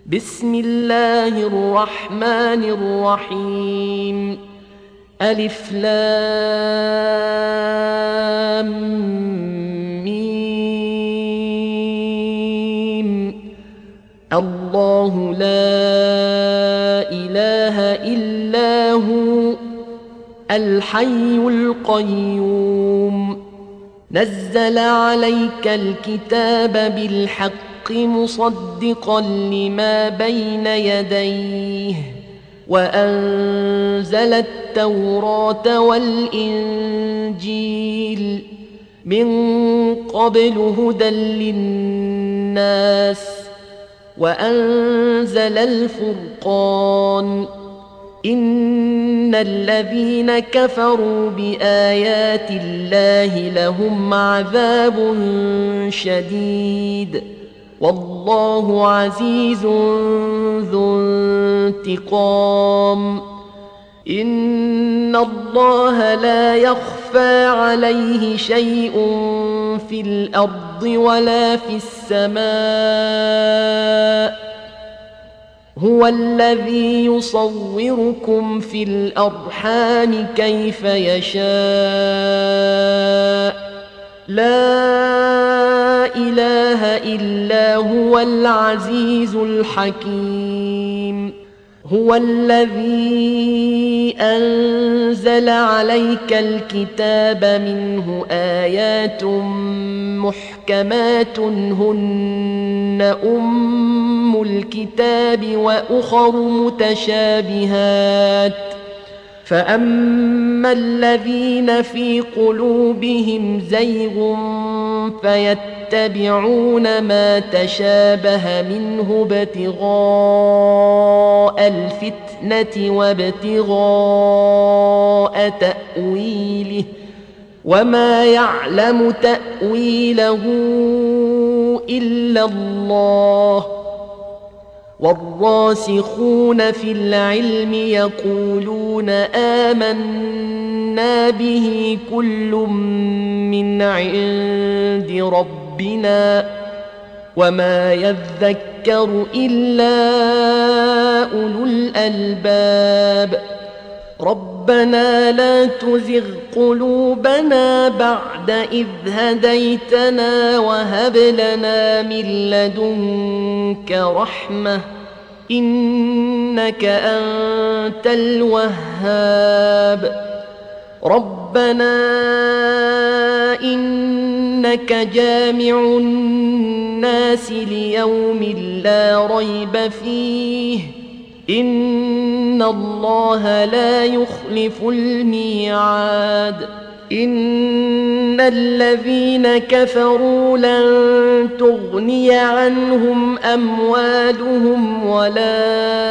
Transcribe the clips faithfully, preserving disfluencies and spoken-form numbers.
بسم الله الرحمن الرحيم. ألف لام ميم. الله لا إله إلا هو الحي القيوم. نزل عليك الكتاب بالحق مصدقا لما بين يديه وأنزل التوراة والإنجيل من قبل هدى للناس وأنزل الفرقان. إن الذين كفروا بآيات الله لهم عذاب شديد والله عزيز ذو انتقام. إن الله لا يخفى عليه شيء في الأرض ولا في السماء. هو الذي يصوركم في الأرحام كيف يشاء. لا إله إلا هو العزيز الحكيم. هو الذي أنزل عليك الكتاب منه آيات محكمات هن أم الكتاب وأخر متشابهات. فأما الذين في قلوبهم زيغ فيتبعون ما تشابه منه ابتغاء الفتنة وابتغاء تأويله وما يعلم تأويله إلا الله. والراسخون في العلم يقولون آمنا به كل من عند ربنا وما يذكر إلا أولو الألباب. ربنا لا تزغ قلوبنا بعد إذ هديتنا وهب لنا من لدنك رحمة إنك أنت الوهاب. ربنا إنك جامع الناس ليوم لا ريب فيه إن الله لا يخلف الميعاد. إن الذين كفروا لن تغني عنهم أموالهم ولا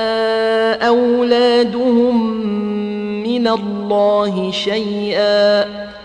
أولادهم من الله شيئا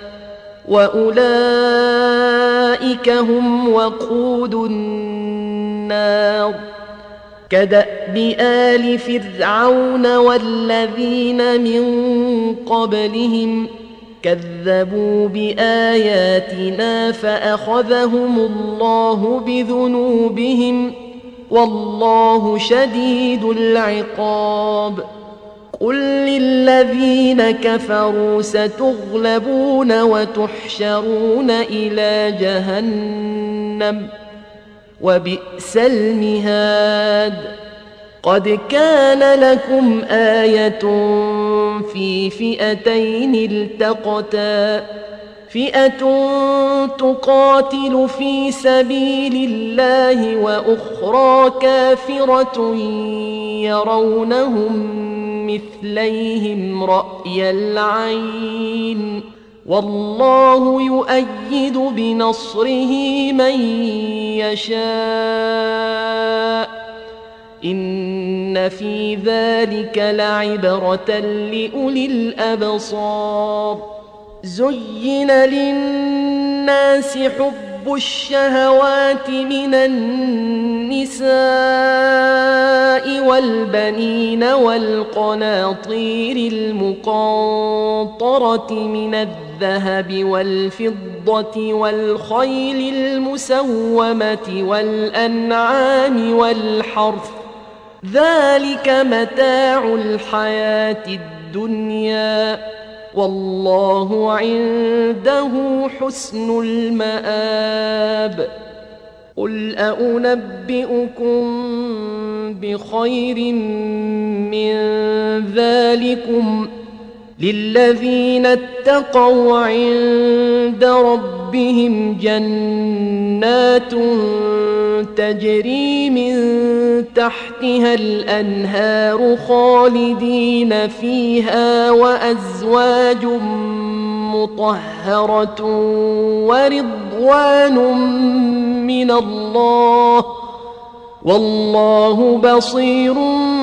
وأولئك هم وقود النار. كدأب آل فرعون والذين من قبلهم كذبوا بآياتنا فأخذهم الله بذنوبهم والله شديد العقاب. قل للذين كفروا ستغلبون وتحشرون إلى جهنم وبئس المهاد. قد كان لكم آية في فئتين التقتا فئة تقاتل في سبيل الله وأخرى كافرة يرونهم مثليهم رأي العين والله يؤيد بنصره من يشاء. إن في ذلك لعبرة لأولي الأبصار. زين للناس حب الشهوات من النساء والبنين والقناطير المقنطرة من الذهب والفضة والخيل المسومة والأنعام والحرث ذلك متاع الحياة الدنيا والله عنده حسن المآب. قل أنبئكم بخير من ذلكم للذين اتقوا عند ربهم جنات تجري من تحتها الأنهار خالدين فيها وأزواج مطهرة ورضوان من الله والله بصير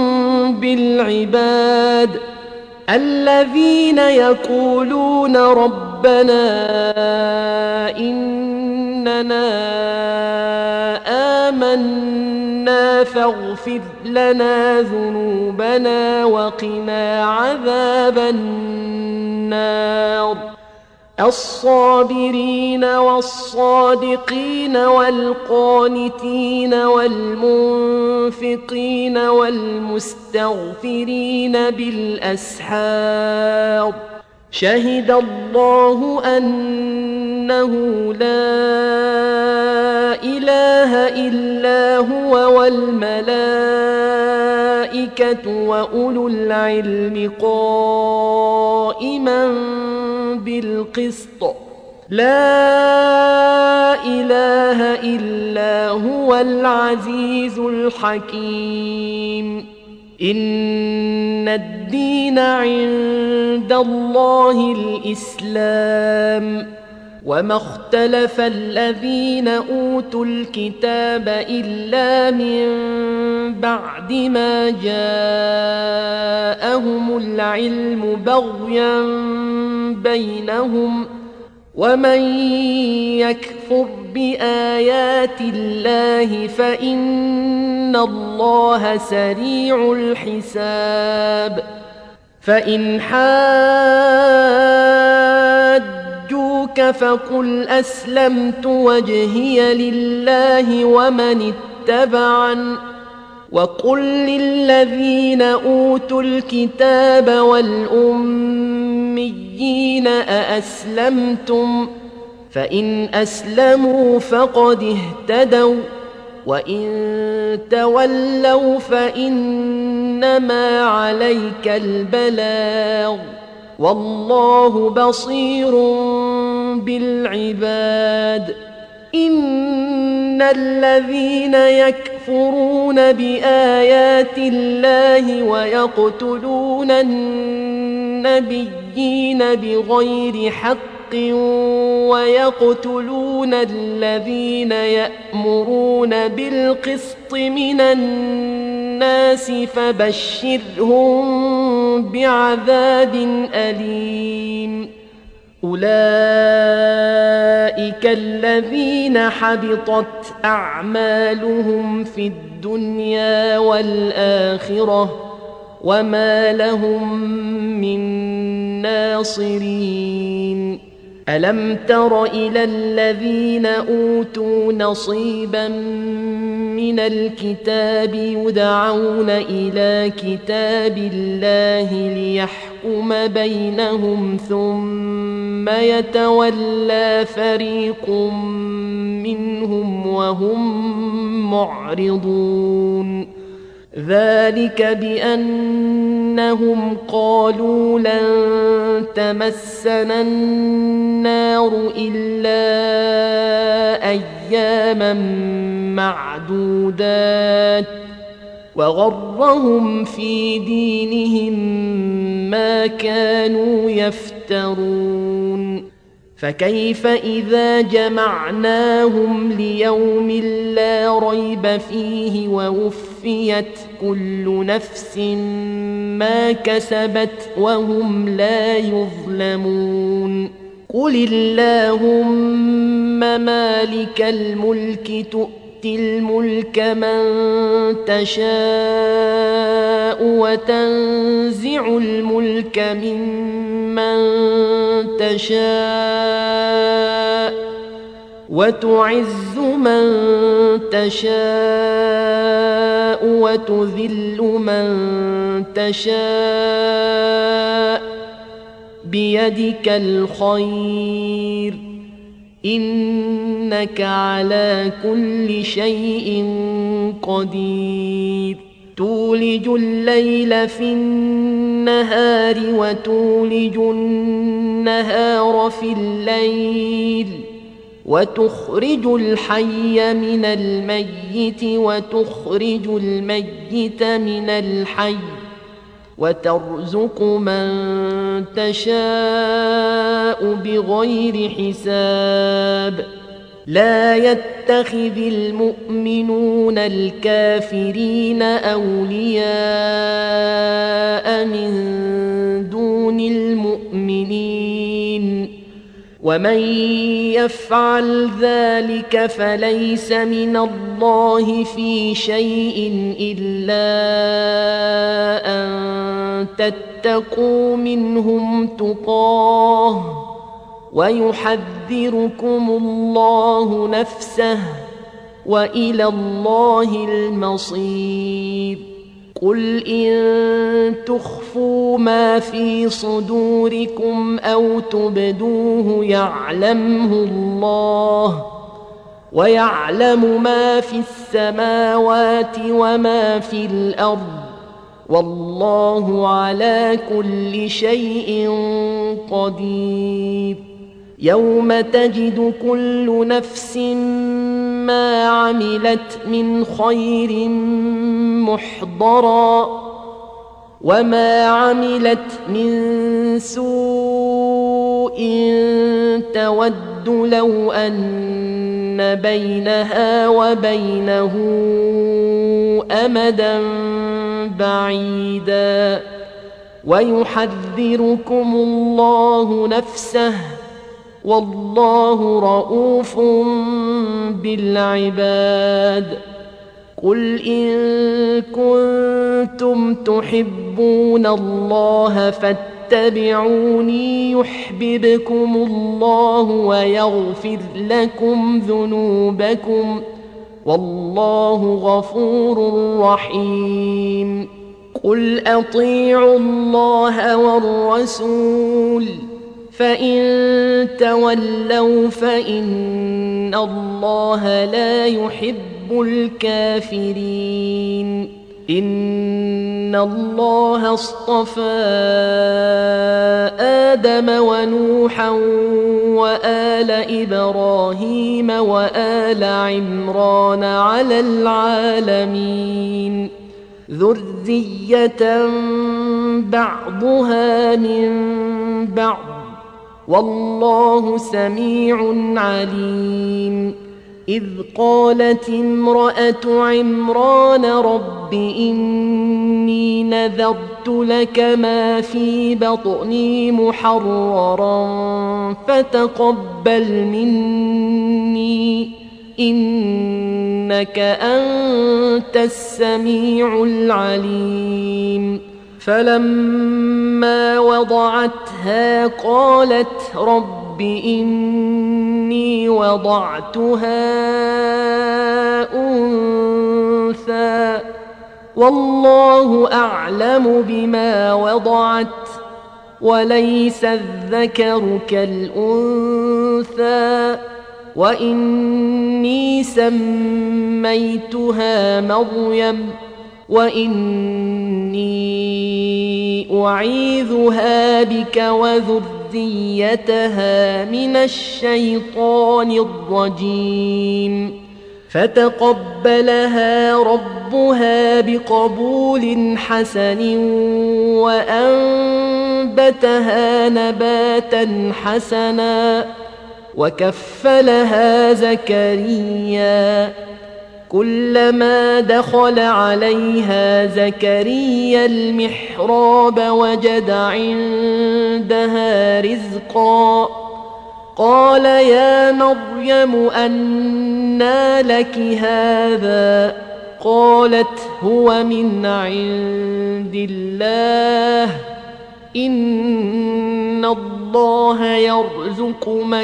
بالعباد. الذين يقولون ربنا إننا آمنا فاغفر لنا ذنوبنا وقنا عذاب النار. الصابرين والصادقين والقانتين والمنفقين والمستغفرين بالأسحار. شهد الله أنه لا إله إلا هو والملائكة وأولو العلم قائما بالقسط. لا إله إلا هو العزيز الحكيم. إن الدين عند الله الإسلام وما اختلف الذين أوتوا الكتاب إلا من بعد ما جاءهم العلم بغيا بينهم ومن يكفر بآيات الله فإن الله سريع الحساب. فإن حاجوك فقل أسلمت وجهي لله ومن اتبعن وقل للذين أوتوا الكتاب والأميين أأسلمتم فإن أسلموا فقد اهتدوا وإن تولوا فإنما عليك البلاغ والله بصير بالعباد. إن الذين يكفرون بآيات الله ويقتلون النبيين بغير حق ويقتلون الذين يأمرون بالقسط من الناس فبشرهم بعذاب أليم. أولئك الذين حبطت أعمالهم في الدنيا والآخرة وما لهم من ناصرين. ألم تر إلى الذين أوتوا نصيبا من الكتاب يدعون إلى كتاب الله ليحكم بينهم ثم يتولى فريق منهم وهم معرضون. ذلك بأنهم قالوا لن تمسنا النار إلا أياما معدودات وغرهم في دينهم ما كانوا يفترون. فكيف إذا جمعناهم ليوم لا ريب فيه ووفيت كل نفس ما كسبت وهم لا يظلمون. قل اللهم مالك الملك تؤتي الملك من تشاء وتنزع الملك ممن تشاء وتعز من تشاء وتذل من تشاء بيدك الخير إنك على كل شيء قدير تولج الليل في النهار وتولج النهار في الليل وتخرج الحي من الميت وتخرج الميت من الحي وترزق من تشاء بغير حساب لا يتخذ المؤمنون الكافرين أولياء من دون المؤمنين ومن يفعل ذلك فليس من الله في شيء إلا أن تتقوا منهم تقاه ويحذركم الله نفسه وإلى الله المصير قل إن تخفوا ما في صدوركم أو تبدوه يعلمه الله ويعلم ما في السماوات وما في الأرض والله على كل شيء قدير يوم تجد كل نفس ما عملت من خير محضرا وما عملت من سوء تود لو أن بينها وبينه أمدا بعيدا ويحذركم الله نفسه والله رؤوف بالعباد قل إن كنتم تحبون الله فاتبعوني يحببكم الله ويغفر لكم ذنوبكم والله غفور رحيم قل أطيعوا الله والرسول فإن تولوا فإن الله لا يحب الكافرين إن الله اصطفى آدم ونوحا وآل إبراهيم وآل عمران على العالمين ذرية بعضها من بعض والله سميع عليم إذ قالت امرأة عمران رب إني نذرت لك ما في بطني محررا فتقبل مني إنك أنت السميع العليم فلما وضعتها قالت رب إني وضعتها أنثى والله أعلم بما وضعت وليس الذكر كالأنثى وإني سميتها مريم وإني أعيذها بك وذريتها من الشيطان الرجيم فتقبلها ربها بقبول حسن وأنبتها نباتا حسنا وكفلها زكريا كلما دخل عليها زكريا المحراب وجد عندها رزقا قال يا مريم أنى لك هذا قالت هو من عند الله إن الله يرزق من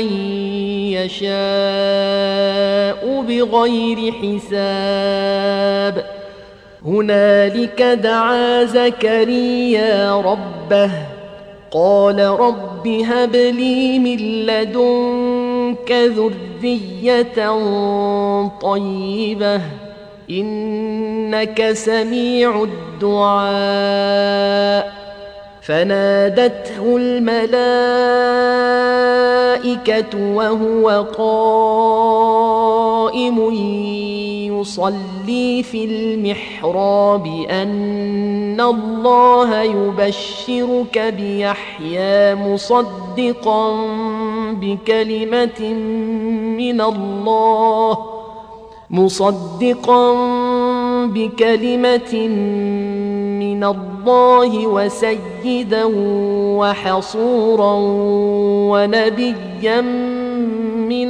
يشاء بغير حساب هنالك دعا زكريا ربه قال رب هب لي من لدنك ذرية طيبة إنك سميع الدعاء فنادته الملائكة وهو قائم يصلي في المحراب أن الله يبشرك بيحيى مصدقا بكلمة من الله مصدقا بكلمة من الله وسيدا وحصورا ونبيا من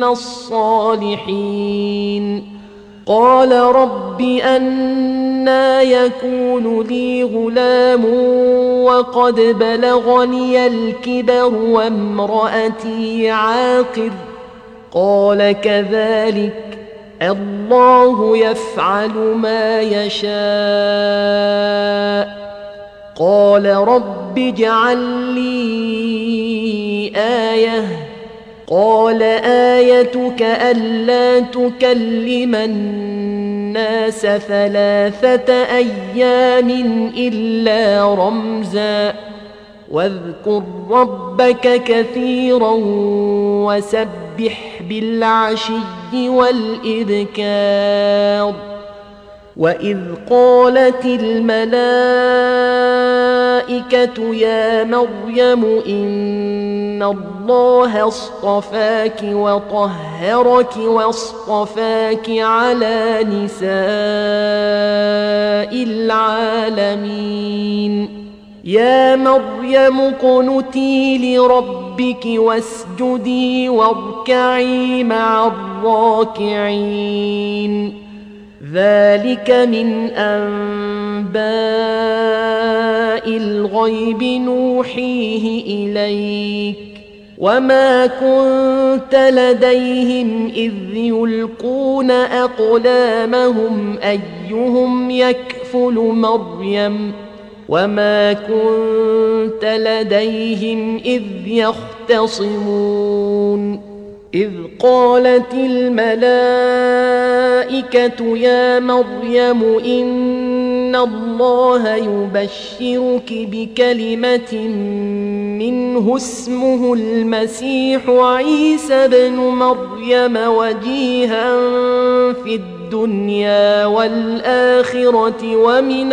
الصالحين قال رب أنى يكون لي غلام وقد بلغني الكبر وامرأتي عاقر قال كذلك الله يفعل ما يشاء قال رب اجعل لي آية قال آيتك ألا تكلم الناس ثلاثة أيام إلا رمزا واذكر ربك كثيرا وسبح بالعشي والإبكار وإذ قالت الملائكة يا مريم إن الله اصطفاك وطهرك واصطفاك على نساء العالمين يا مريم اقنتي لربك واسجدي واركعي مع الراكعين ذلك من أنباء الغيب نوحيه إليك وما كنت لديهم إذ يلقون أقلامهم أيهم يكفل مريم وما كنت لديهم إذ يختصمون إذ قالت الملائكة يا مريم إن الله يبشرك بكلمة منه اسمه المسيح عيسى بن مريم وجيها في الدنيا والآخرة ومن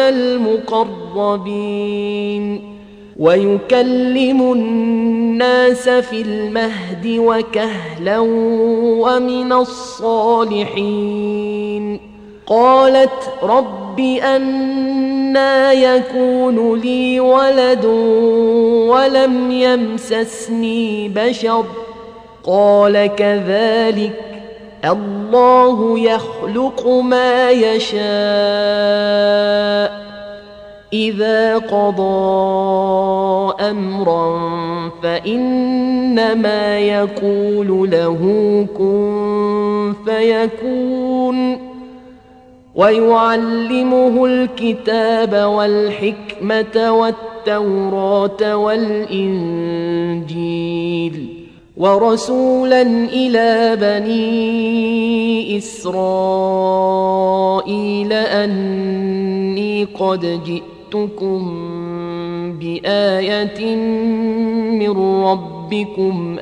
المقربين ويكلم الناس في المهد وكهلا ومن الصالحين قالت رب أنى يكون لي ولد ولم يمسسني بشر قال كذلك الله يخلق ما يشاء إذا قضى أمرا فإنما يقول له كن فيكون ويعلمه الكتاب والحكمة والتوراة والإنجيل ورسولا إلى بني إسرائيل أني قد جئتكم بآية من ربكم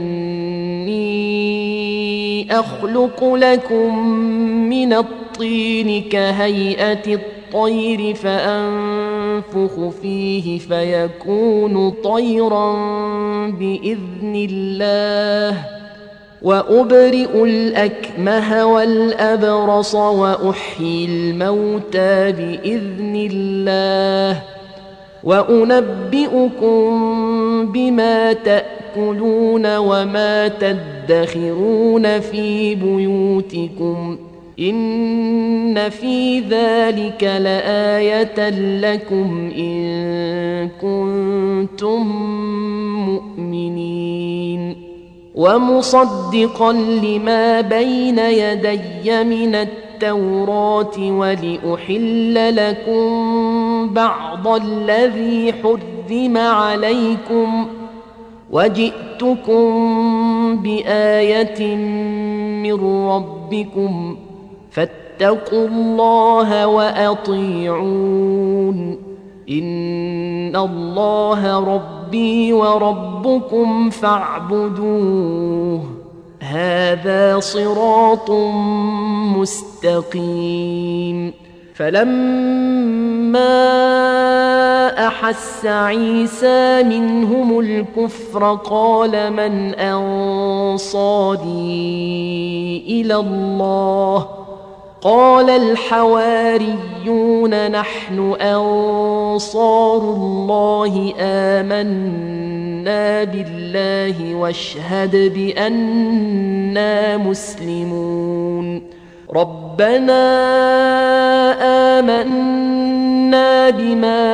أني أخلق لكم من الطين كهيئة الطير فأنفخ فيه فيكون طيرا بإذن الله وأبرئ الأكمه والأبرص وأحيي الموتى بإذن الله وأنبئكم بما تأكلون وما تدخرون في بيوتكم إن في ذلك لآية لكم إن كنتم مؤمنين ومصدقا لما بين يدي من التوراة ولأحل لكم بعض الذي حرم عليكم وجئتكم بآية من ربكم فاتقوا الله وأطيعون إن الله ربي وربكم فاعبدوه هذا صراط مستقيم فلما أحس عيسى منهم الكفر قال من أنصاري إلى الله قال الحواريون نحن أنصار الله آمنا بالله واشهد بأننا مسلمون ربنا آمنا بما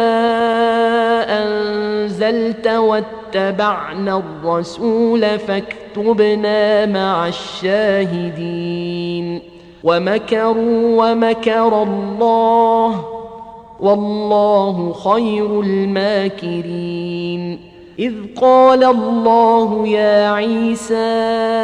أنزلت واتبعنا الرسول فاكتبنا مع الشاهدين ومكروا ومكر الله والله خير الماكرين إذ قال الله يا عيسى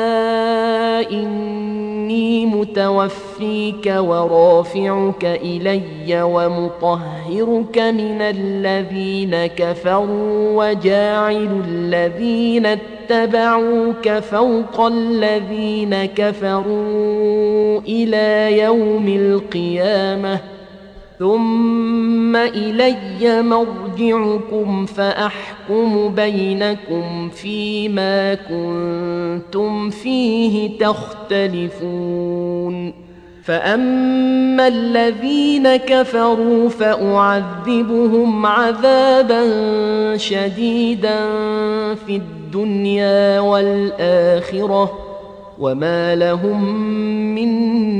إني متوفيك ورافعك إلي ومطهرك من الذين كفروا وجاعل الذين اتبعوك فوق الذين كفروا إلى يوم القيامة ثم إلي مرجعكم فأحكم بينكم فيما كنتم فيه تختلفون فأما الذين كفروا فأعذبهم عذابا شديدا في الدنيا والآخرة وما لهم من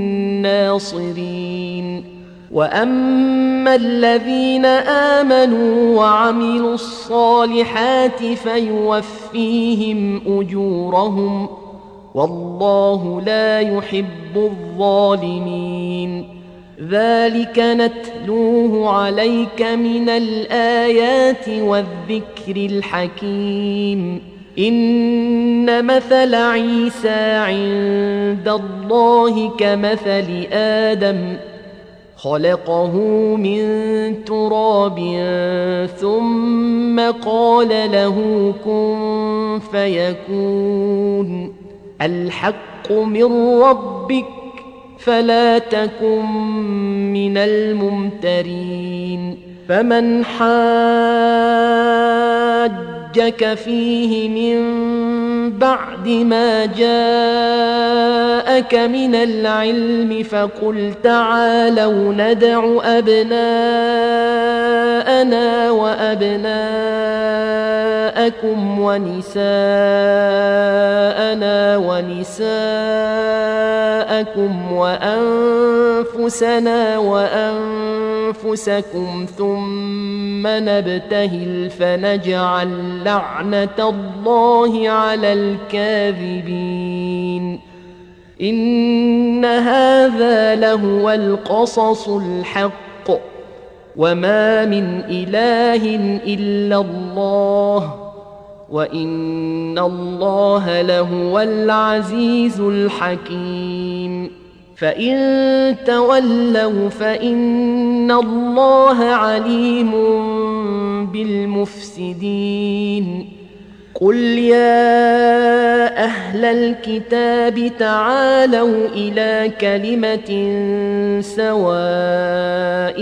ناصرين وأما الذين آمنوا وعملوا الصالحات فيوفيهم أجورهم والله لا يحب الظالمين ذلك نتلوه عليك من الآيات والذكر الحكيم إن مثل عيسى عند الله كمثل آدم خلقه من تراب ثم قال له كن فيكون الحق من ربك فلا تكن من الممترين فمن حاجك فيه من بعد ما جاءك من العلم فقل تعالوا ندع أبناءنا وأبناءكم ونساءنا ونساءكم وأنفسنا وأنفسكم ثم نبتهل فنجعل لعنة الله على الكاذبين إن هذا لهو القصص الحق وما من إله إلا الله وإن الله لهو العزيز الحكيم فإن تولوا فإن الله عليم بالمفسدين قل يا أهل الكتاب تعالوا إلى كلمة سواء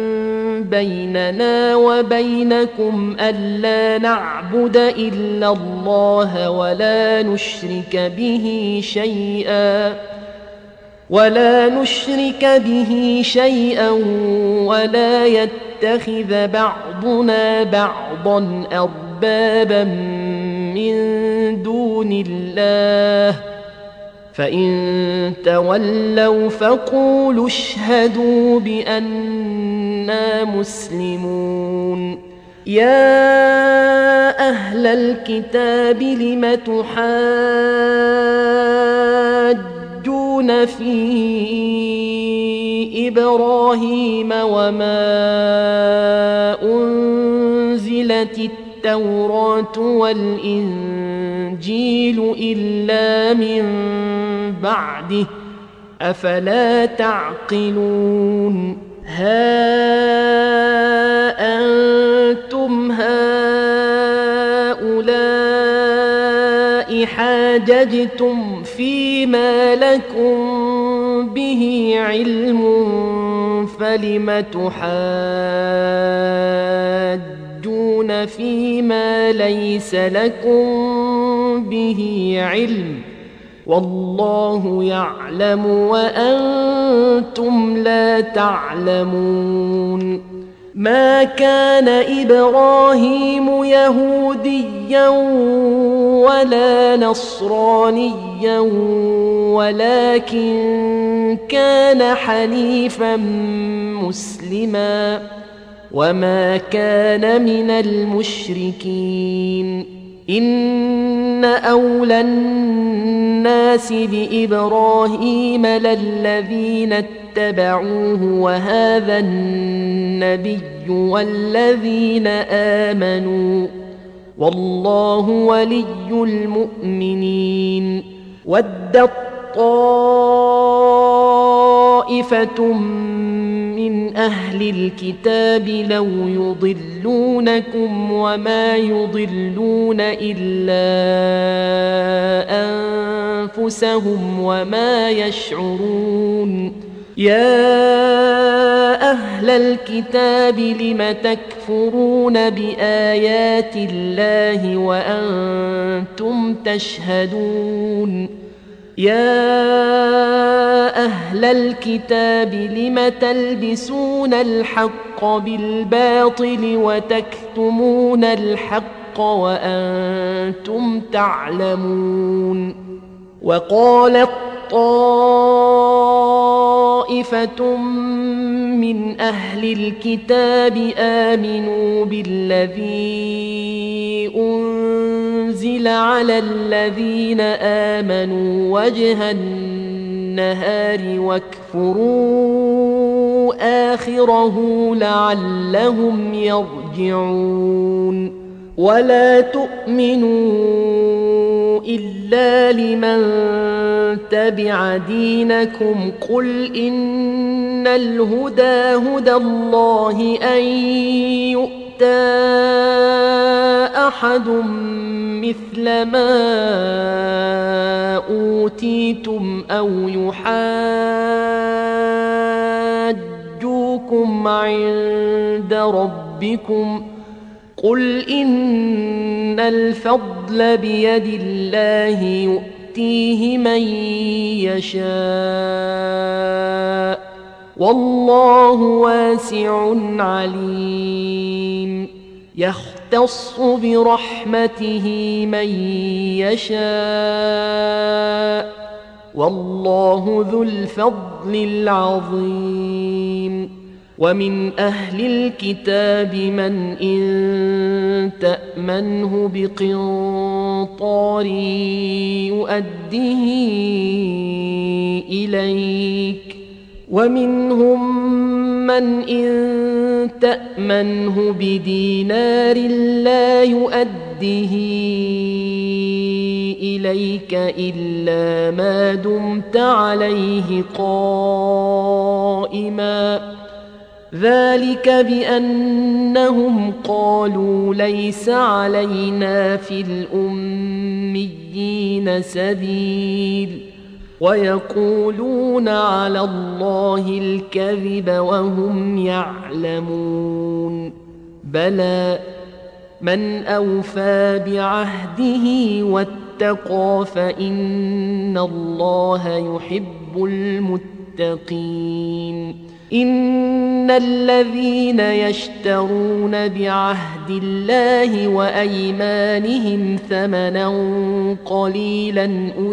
بيننا وبينكم ألا نعبد إلا الله ولا نشرك به شيئا ولا نشرك به شيئا ولا يتخذ بعضنا بعضا أربابا من دون الله فإن تولوا فقولوا اشهدوا بأننا مسلمون. يا أهل الكتاب لم تحاجون في إبراهيم وما أنزلت التوراة والإنجيل إلا من بعده أفلا تعقلون. ها أنتم هؤلاء حاججتم فيما لكم به علم فلم تحاجون فيما ليس لكم به علم والله يعلم وأنتم لا تعلمون. ما كان إبراهيم يهوديا ولا نصرانيا ولكن كان حنيفا مسلما وما كان من المشركين. إن أولى الناس بإبراهيم للذين اتبعوه وهذا النبي والذين آمنوا والله ولي المؤمنين. ودت طائفة من أهل الكتاب لو يضلونكم وما يضلون إلا أنفسهم وما يشعرون. يا أهل الكتاب لم تكفرون بآيات الله وأنتم تشهدون. يا أهل الكتاب لم تلبسون الحق بالباطل وتكتمون الحق وأنتم تعلمون. وقالت طائفة من أهل الكتاب آمنوا بالذي أنزل على الذين آمنوا وجه النهار واكفروا آخره لعلهم يرجعون. ولا تؤمنوا إلا لمن تبع دينكم قل إن الهدى هدى الله أن يؤتى أحد مثل ما أوتيتم أو يحاجوكم عند ربكم قل إن الفضل بيد الله يؤتيه من يشاء والله واسع عليم. يختص برحمته من يشاء والله ذو الفضل العظيم. ومن أهل الكتاب من إن تأمنه بقنطار يؤديه إليك ومنهم من إن تأمنه بدينار لا يؤديه إليك إلا ما دمت عليه قائما ذلك بأنهم قالوا ليس علينا في الأميين سبيل ويقولون على الله الكذب وهم يعلمون. بلى من أوفى بعهده واتقى فإن الله يحب المتقين. إن الذين يشترون بعهد الله وأيمانهم ثمنا قليلا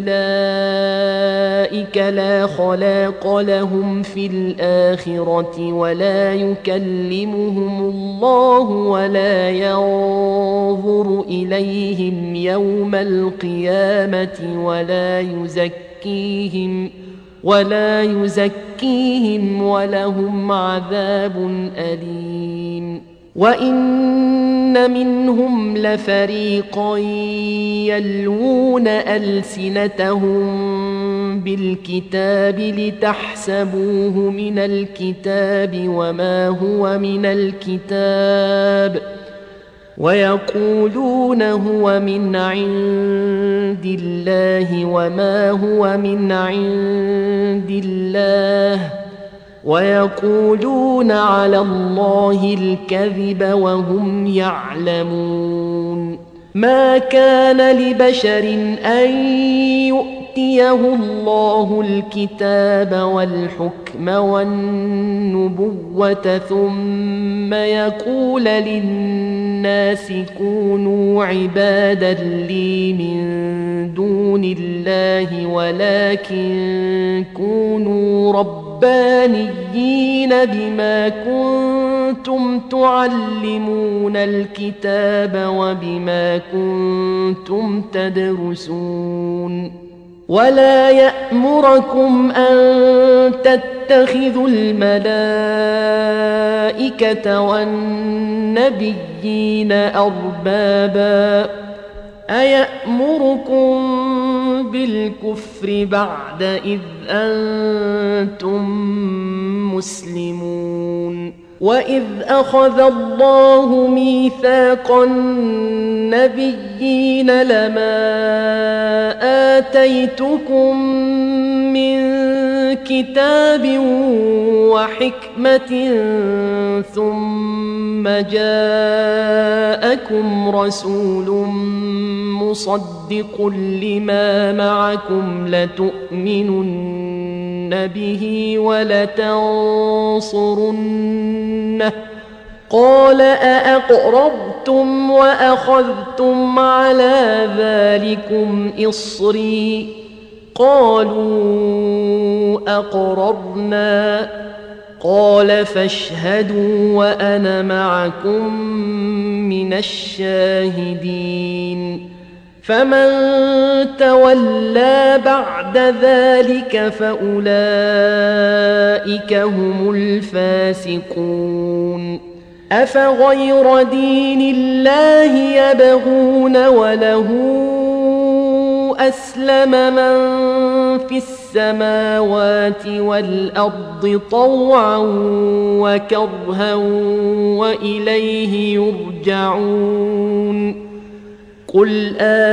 أولئك لا خلاق لهم في الآخرة ولا يكلمهم الله ولا ينظر إليهم يوم القيامة ولا يزكيهم ولا يزكيهم ولهم عذاب أليم وإن منهم لفريقا يلوون ألسنتهم بالكتاب لتحسبوه من الكتاب وما هو من الكتاب ويقولون هو من عند الله وما هو من عند الله ويقولون على الله الكذب وهم يعلمون ما كان لبشر أن يؤتيه الله الكتاب والحكم والنبوة ثم يقول للناس كونوا عبادا لي من دون الله ولكن كونوا ربانيين بما كنتم تعلمون الكتاب وبما كنتم تدرسون ولا يأمركم أن تتخذوا الملائكة والنبيين أربابا أيأمركم بالكفر بعد إذ أنتم مسلمون وإذ أخذ الله ميثاق النبيين لما آتيتكم من كتاب وحكمة ثم جاءكم رسول مصدق لما معكم لتؤمنن به ولتنصرنه قال أأقررتم وأخذتم على ذلكم إصري قالوا أقررنا قال فاشهدوا وأنا معكم من الشاهدين فمن تولى بعد ذلك فأولئك هم الفاسقون أفغير دين الله يبغون وله أسلم من في السماوات والأرض طوعا وكرها وإليه يرجعون قل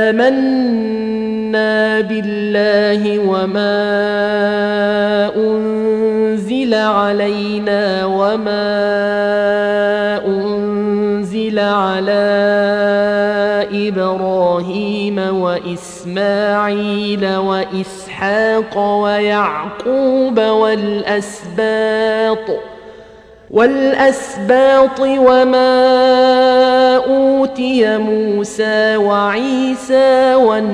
آمنا بالله وما أنزل علينا وما أنزل على إبراهيم وإسماعيل وإسحاق ويعقوب والأسباط والأسباط وما أوتي موسى وعيسى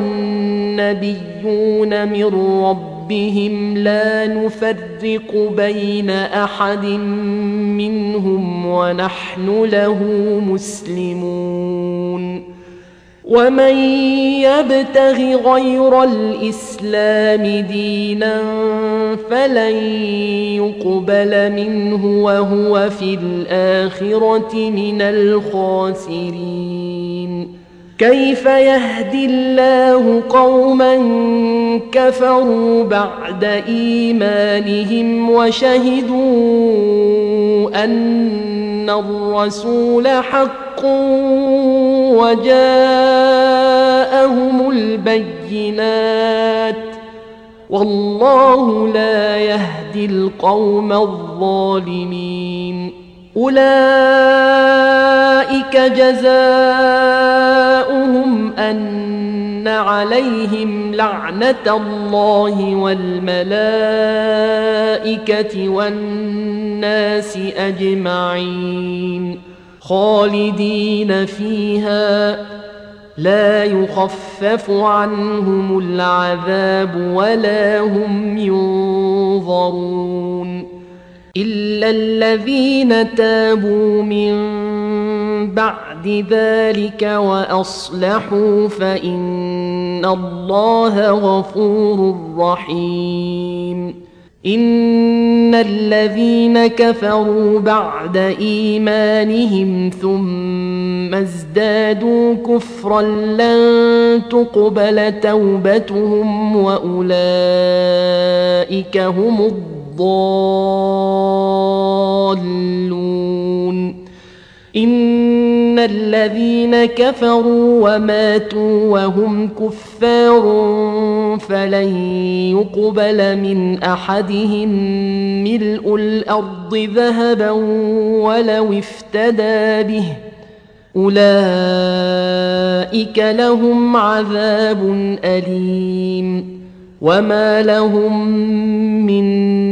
والنبيون من ربهم لا نفرق بين أحد منهم ونحن له مسلمون ومن يبتغ غير الإسلام دينا فلن يقبل منه وهو في الآخرة من الخاسرين كيف يهدي الله قوما كفروا بعد إيمانهم وشهدوا أن الرسول حق وجاءهم البينات والله لا يهدي القوم الظالمين أولئك جزاؤهم أن عليهم لعنة الله والملائكة والناس أجمعين خالدين فيها لا يخفف عنهم العذاب ولا هم ينظرون إلا الذين تابوا من بعد ذلك وأصلحوا فإن الله غفور رحيم إن الذين كفروا بعد إيمانهم ثم ازدادوا كفرا لن تقبل توبتهم وأولئك هم الضالون إن الذين كفروا وماتوا وهم كفار فلن يقبل من أحدهم ملء الأرض ذهبا ولو افتدى به أولئك لهم عذاب أليم وما لهم من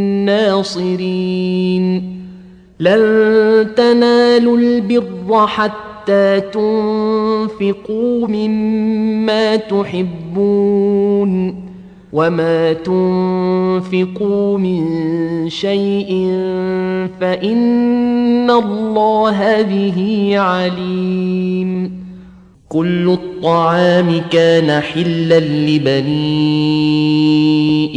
ناصرين لن تنالوا البر حتى تنفقوا مما تحبون وما تنفقوا من شيء فإن الله به عليم كل الطعام كان حلا لبني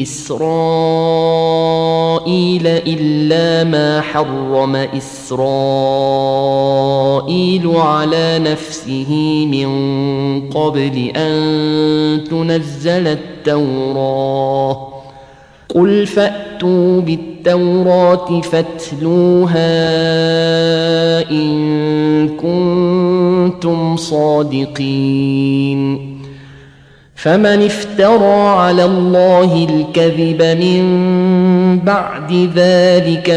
إسرائيل إلا ما حرم إسرائيل على نفسه من قبل أن تنزل التوراة قل فأتوا بالتوراة فاتلوها إن كنتم صادقين فمن افترى على الله الكذب من بعد ذلك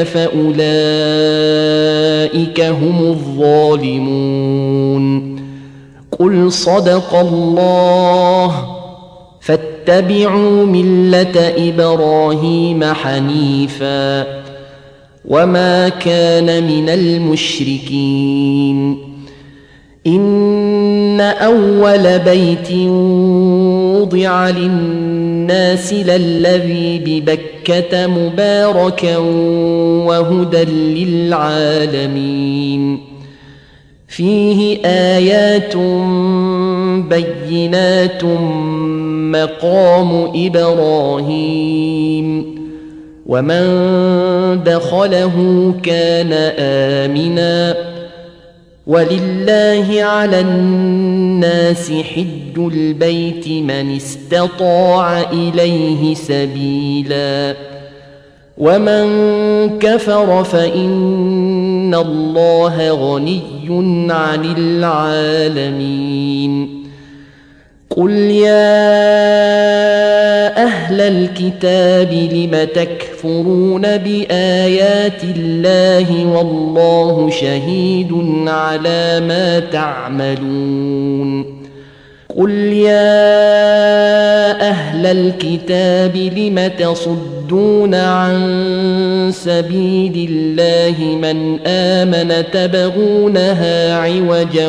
فأولئك هم الظالمون قل صدق الله فاتبعوا ملة إبراهيم حنيفا وما كان من المشركين إن أول بيت وضع للناس للذي ببكة مباركا وهدى للعالمين فيه آيات بينات مقام إبراهيم ومن دخله كان آمنا ولله على الناس حج البيت من استطاع إليه سبيلا ومن كفر فإن الله غني عن العالمين قل يا أهل الكتاب لم تكفرون بآيات الله والله شهيد على ما تعملون قل يا أهل الكتاب لم تصدون عن سبيل الله من آمن تبغونها عوجا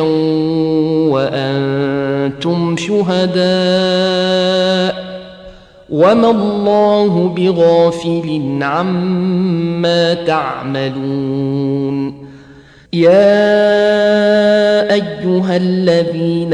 وأنتم شهداء وما الله بغافل عما تعملون يا أيها الذين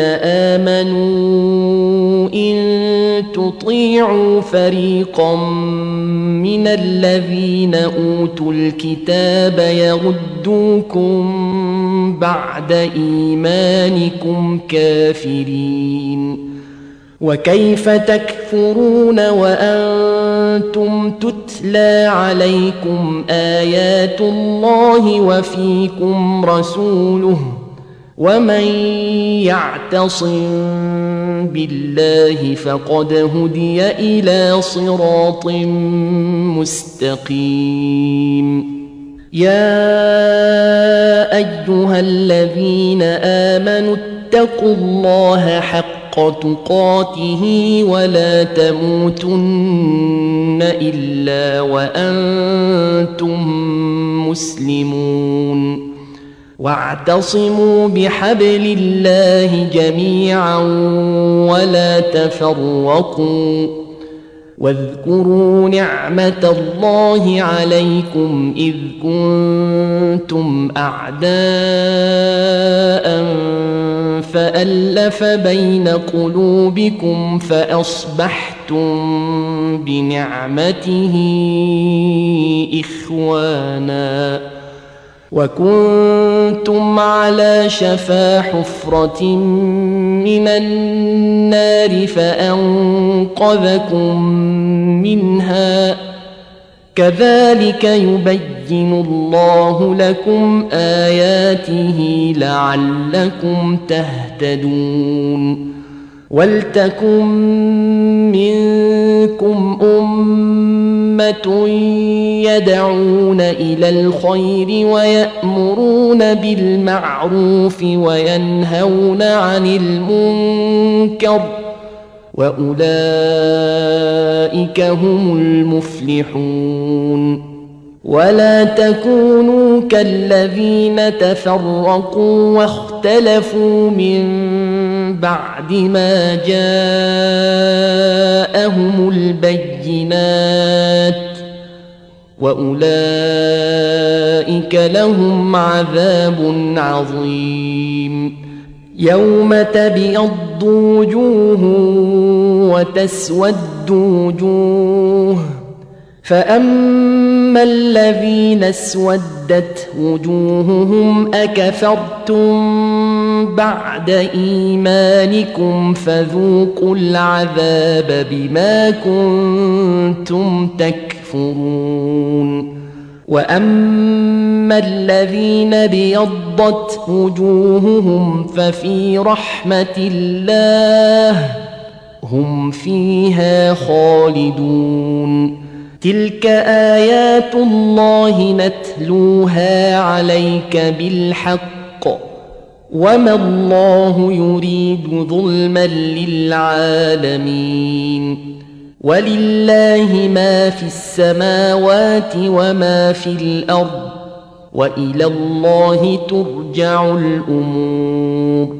آمنوا إن تطيعوا فريقا من الذين أوتوا الكتاب يردوكم بعد إيمانكم كافرين وكيف تكفرون وأنتم تتلى عليكم آيات الله وفيكم رسوله ومن يعتصم بالله فقد هدي إلى صراط مستقيم يا أيها الذين آمنوا اتقوا الله حق تقاته ولا تموتن إلا وأنتم مسلمون واعتصموا بحبل الله جميعا ولا تفرقوا واذكروا نعمة الله عليكم إذ كنتم أعداء فألف بين قلوبكم فأصبحتم بنعمته إخوانا وكنتم على شفا حفرة من النار فأنقذكم منها كذلك يبين الله لكم آياته لعلكم تهتدون ولتكن منكم أمة يدعون إلى الخير ويأمرون بالمعروف وينهون عن المنكر وأولئك هم المفلحون ولا تكونوا كالذين تفرقوا واختلفوا من بعد ما جاءهم البينات وأولئك لهم عذاب عظيم يوم تبيض وجوه وتسود وجوه فأما الذين اسودت وجوههم أكفرتم بعد إيمانكم فذوقوا العذاب بما كنتم تكفرون وأما الذين بيضت وجوههم ففي رحمة الله هم فيها خالدون تلك آيات الله نتلوها عليك بالحق وما الله يريد ظلما للعالمين ولله ما في السماوات وما في الأرض وإلى الله ترجع الأمور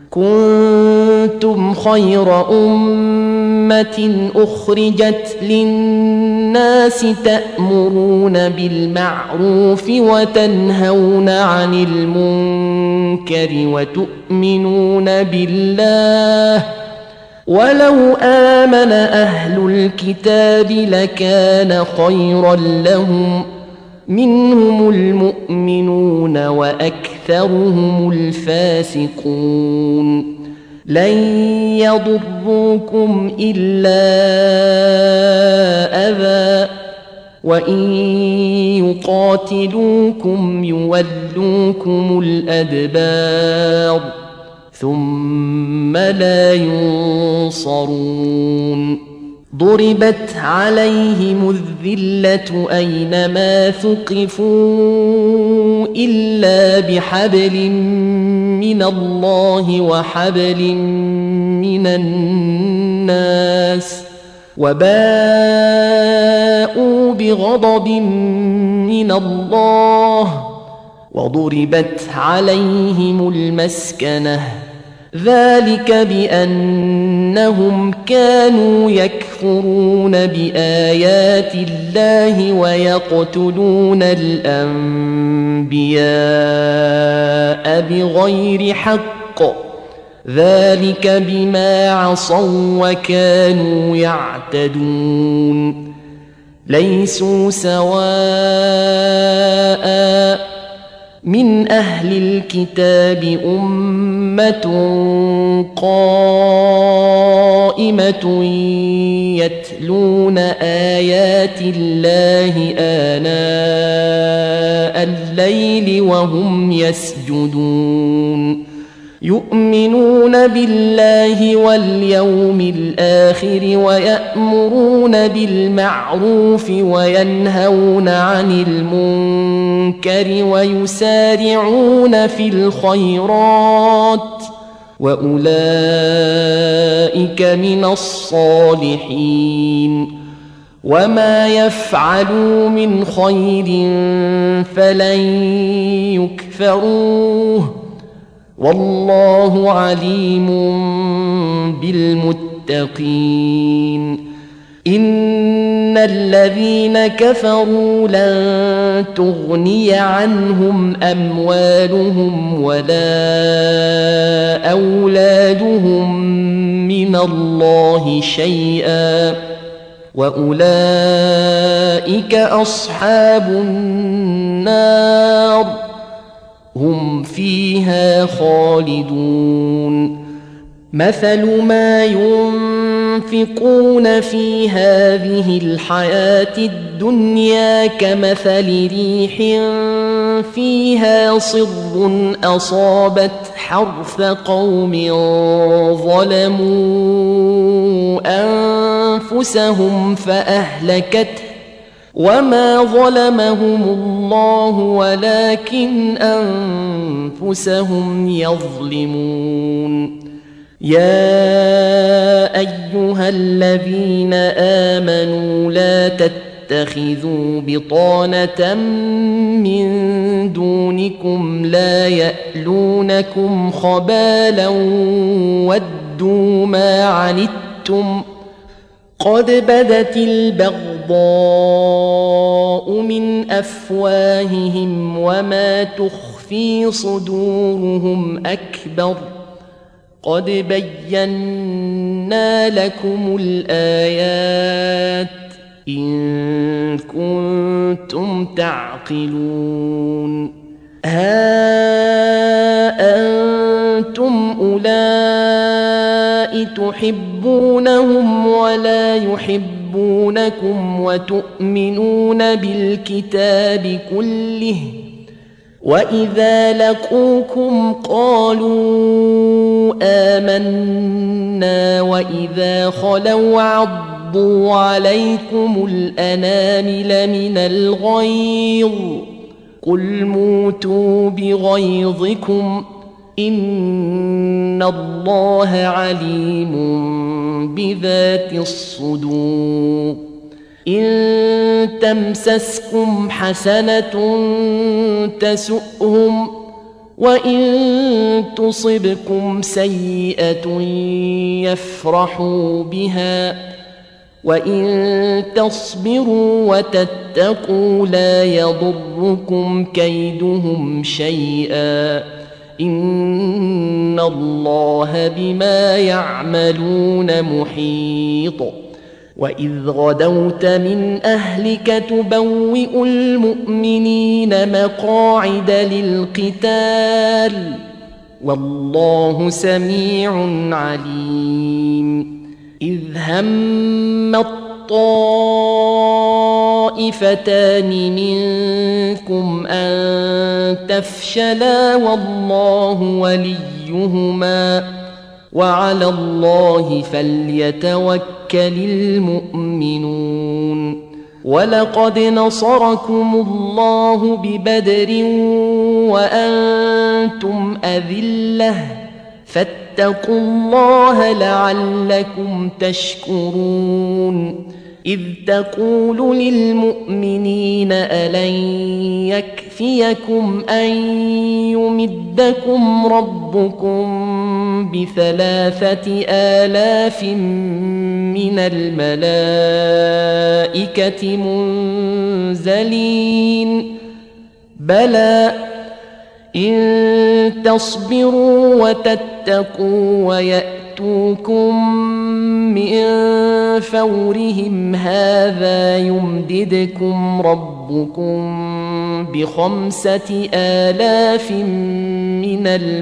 كنتم خير أمة أخرجت للناس تأمرون بالمعروف وتنهون عن المنكر وتؤمنون بالله ولو آمن أهل الكتاب لكان خيرا لهم منهم المؤمنون وأكثرهم الفاسقون لن يضروكم إلا أذى وإن يقاتلوكم يولوكم الأدبار ثم لا ينصرون ضربت عليهم الذلة أينما ثقفوا إلا بحبل من الله وحبل من الناس وباءوا بغضب من الله وضربت عليهم المسكنة ذلك بأنهم كانوا يكفرون بآيات الله ويقتلون الأنبياء بغير حق ذلك بما عصوا وكانوا يعتدون ليسوا سواء من أهل الكتاب أمة قائمة يتلون آيات الله آناء الليل وهم يسجدون يؤمنون بالله واليوم الآخر ويأمرون بالمعروف وينهون عن المنكر ويسارعون في الخيرات وأولئك من الصالحين وما يفعلوا من خير فلن يكفروه والله عليم بالمتقين إن الذين كفروا لن تغني عنهم أموالهم ولا أولادهم من الله شيئا وأولئك أصحاب النار هم فيها خالدون مثل ما ينفقون في هذه الحياة الدنيا كمثل ريح فيها صر أصابت حرث قوم ظلموا أنفسهم فأهلكته وما ظلمهم الله ولكن أنفسهم يظلمون يا أيها الذين آمنوا لا تتخذوا بطانة من دونكم لا يألونكم خبالا ودوا ما عنتم قد بدت البغضاء من أفواههم وما تخفي صدورهم أكبر قد بينا لكم الآيات إن كنتم تعقلون ها أنتم أولئك تحبونهم ولا يحبونكم وتؤمنون بالكتاب كله وإذا لقوكم قالوا آمنا وإذا خلوا عضوا عليكم الأنامل من الغيظ قل موتوا بغيظكم إن الله عليم بذات الصدور إن تمسسكم حسنة تسؤهم وإن تصبكم سيئة يفرحوا بها وإن تصبروا وتتقوا لا يضركم كيدهم شيئا إن الله بما يعملون محيط وإذ غدوت من أهلك تبوئ المؤمنين مقاعد للقتال والله سميع عليم إذ هم الطائفتان منكم أن تفشلا والله وليهما وعلى الله فليتوكل المؤمنون ولقد نصركم الله ببدر وأنتم أذلة فاتقوا الله لعلكم تشكرون إذ تقول للمؤمنين ألن يكفيكم أن يمدكم ربكم بثلاثة آلاف من الملائكة منزلين بلى إن تصبروا وتتقوا ويأتوكم من فورهم هذا يمددكم ربكم بخمسة آلاف من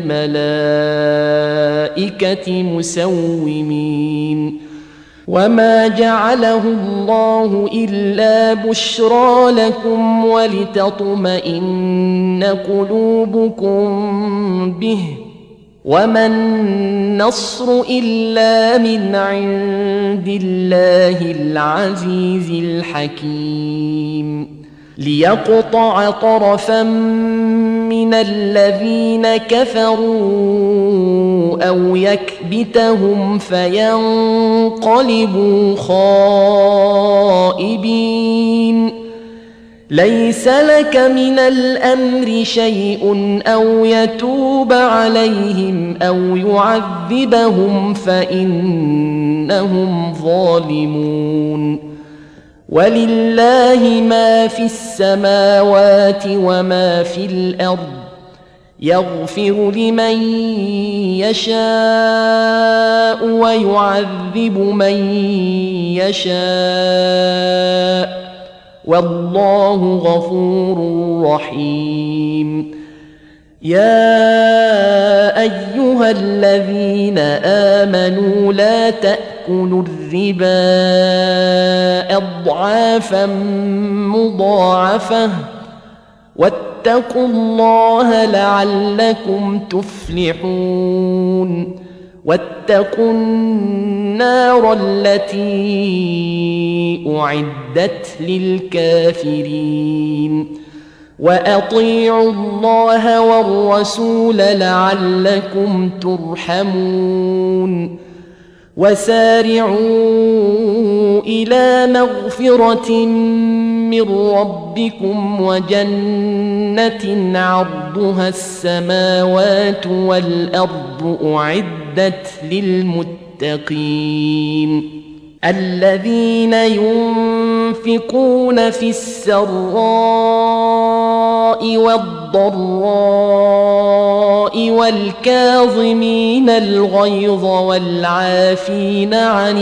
الملائكة مسومين وما جعله الله إلا بشرى لكم ولتطمئن قلوبكم به وما النصر إلا من عند الله العزيز الحكيم ليقطع طرفا من الذين كفروا أو يكبتهم فينقلبوا خائبين ليس لك من الأمر شيء أو يتوب عليهم أو يعذبهم فإنهم ظالمون ولله ما في السماوات وما في الأرض يغفر لمن يشاء ويعذب من يشاء والله غفور رحيم يا أيها الذين آمنوا لا تأكلوا الربا أضعافا مضاعفة واتقوا الله لعلكم تفلحون واتقوا النار التي أعدت للكافرين وأطيعوا الله والرسول لعلكم ترحمون وسارعوا إلى مغفرة من ربكم وجنة عرضها السماوات والأرض أعدت للمتقين الذين ينفقون في السراء والضراء والكاظمين الغيظ والعافين عن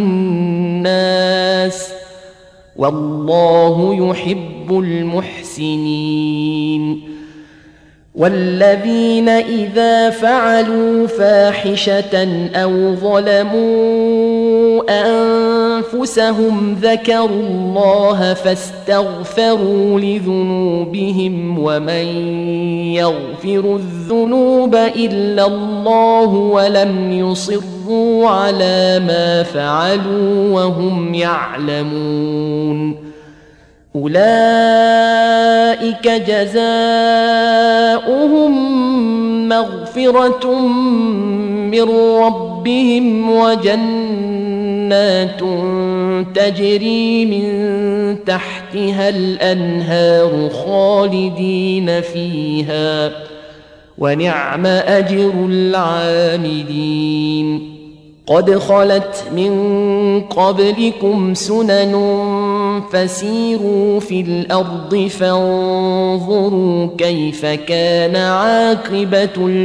الناس والله يحب المحسنين والذين إذا فعلوا فاحشة أو ظلموا أنفسهم ذكروا الله فاستغفروا لذنوبهم ومن يغفر الذنوب إلا الله ولم يصروا على ما فعلوا وهم يعلمون أولئك جزاؤهم مغفرة من ربهم وجنات تجري من تحتها الأنهار خالدين فيها ونعم أجر العاملين قد خلت من قبلكم سنن فسيروا في الأرض فانظروا كيف كان عاقبة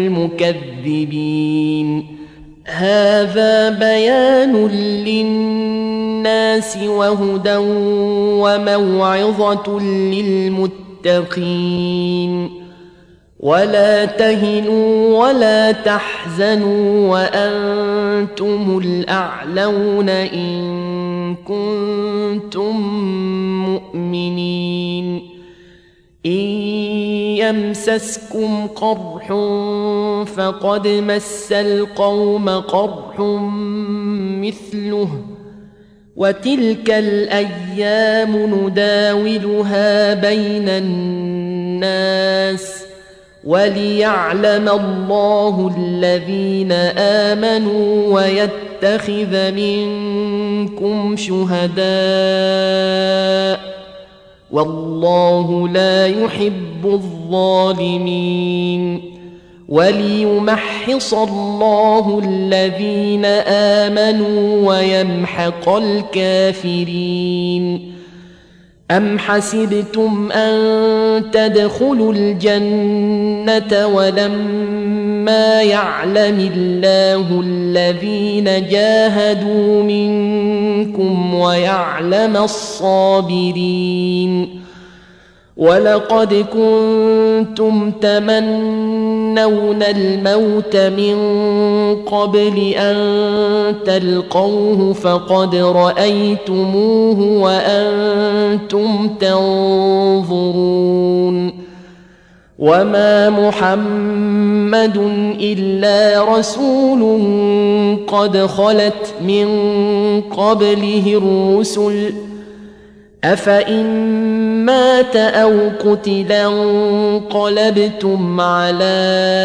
المكذبين هذا بيان للناس وهدى وموعظة للمتقين ولا تهنوا ولا تحزنوا وأنتم الأعلون إن كنتم مؤمنين إن يمسسكم قرح فقد مس القوم قرح مثله وتلك الأيام نداولها بين الناس وليعلم الله الذين آمنوا ويتخذ منكم شهداء والله لا يحب الظالمين وليمحص الله الذين آمنوا ويمحق الكافرين أم حسبتم أن تدخلوا الجنة ولما يعلم الله الذين جاهدوا منكم ويعلم الصابرين ولقد كنتم تمنون الموت من قبل أن تلقوه فقد رأيتموه وأنتم تنظرون وما محمد إلا رسول قد خلت من قبله الرسل أفإن مات أو قتلا انقلبتم على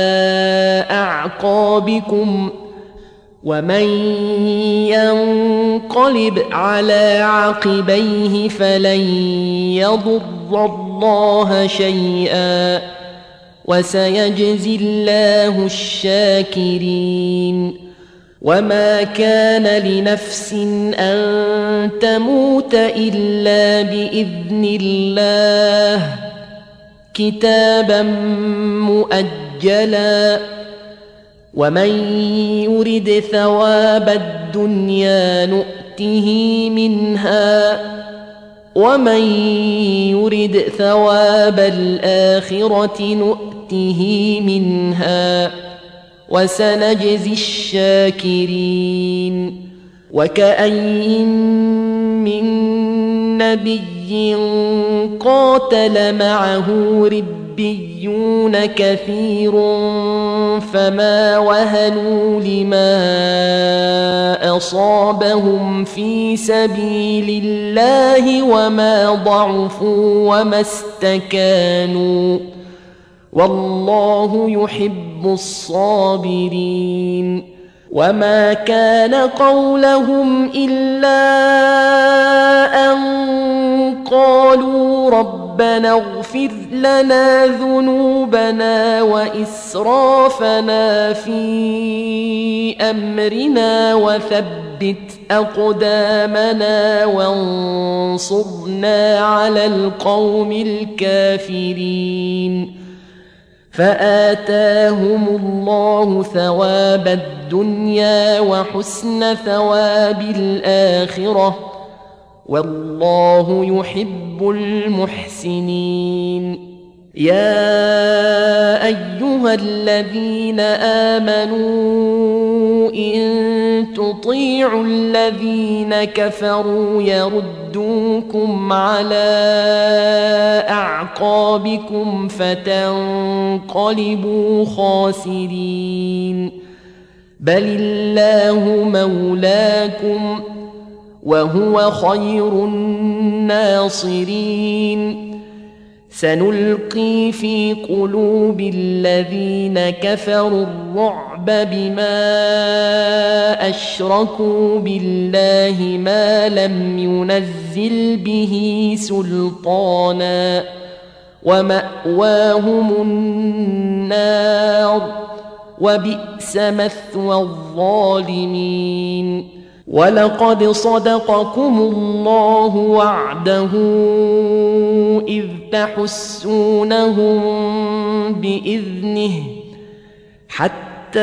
أعقابكم ومن ينقلب على عقبيه فلن يضر الله شيئا وسيجزي الله الشاكرين وما كان لنفس أن تموت إلا بإذن الله كتابا مؤجلا ومن يرد ثواب الدنيا نؤته منها ومن يرد ثواب الآخرة نؤته منها وسنجزي الشاكرين وكأين من نبي قاتل معه ربيون كثير فما وهنوا لما أصابهم في سبيل الله وما ضعفوا وما استكانوا والله يحب الصابرين وما كان قولهم إلا أن قالوا ربنا اغفر لنا ذنوبنا وإسرافنا في أمرنا وثبت أقدامنا وانصرنا على القوم الكافرين فآتاهم الله ثواب الدنيا وحسن ثواب الآخرة والله يحب المحسنين يا أيها الذين آمنوا إن تطيعوا الذين كفروا يردوكم على أعقابكم فتنقلبوا خاسرين بل الله مولاكم وهو خير الناصرين سنلقي في قلوب الذين كفروا الرعب بما أشركوا بالله ما لم ينزل به سلطانا ومأواهم النار وبئس مثوى الظالمين ولقد صدقكم الله وعده إذ تحسونهم بإذنه حتى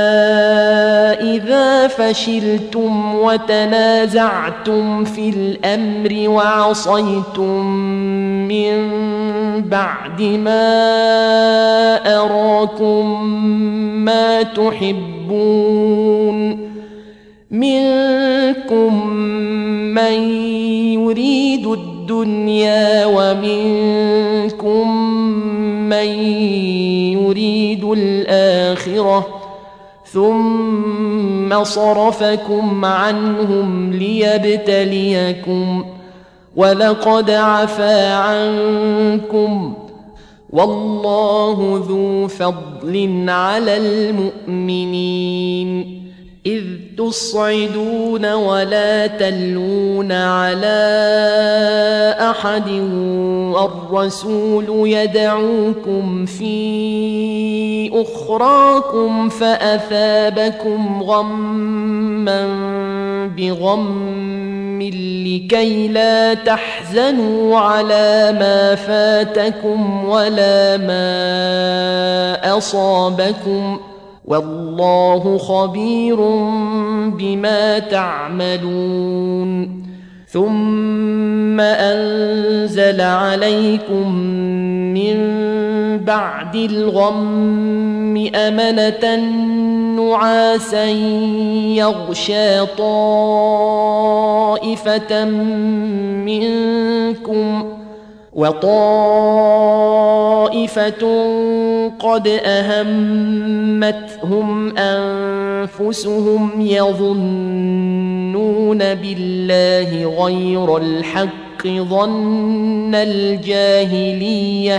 إذا فشلتم وتنازعتم في الأمر وعصيتم من بعد ما أراكم ما تحبون منكم من يريد الدنيا ومنكم من يريد الآخرة ثم صرفكم عنهم ليبتليكم ولقد عفا عنكم والله ذو فضل على المؤمنين إذ تصعدون ولا تلون على أحد والرسول يدعوكم في أخراكم فأثابكم غما بغم لكي لا تحزنوا على ما فاتكم ولا ما أصابكم والله خبير بما تعملون ثم أنزل عليكم من بعد الغم أمنة نعاسا يغشى طائفة منكم وطائفة قد أهمتهم أنفسهم يظنون بالله غير الحق ظن الجاهلية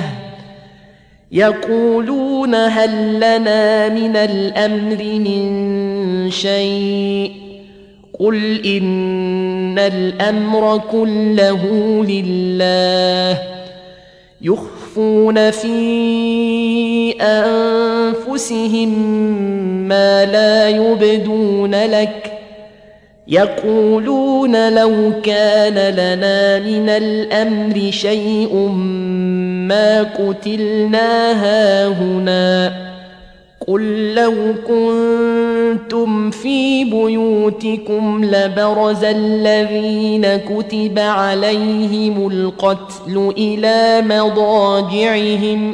يقولون هل لنا من الأمر من شيء قل إن الأمر كله لله يخفون في أنفسهم ما لا يبدون لك يقولون لو كان لنا من الأمر شيء ما قتلنا هاهنا قل لو كنتم في بيوتكم لبرز الذين كتب عليهم القتل إلى مضاجعهم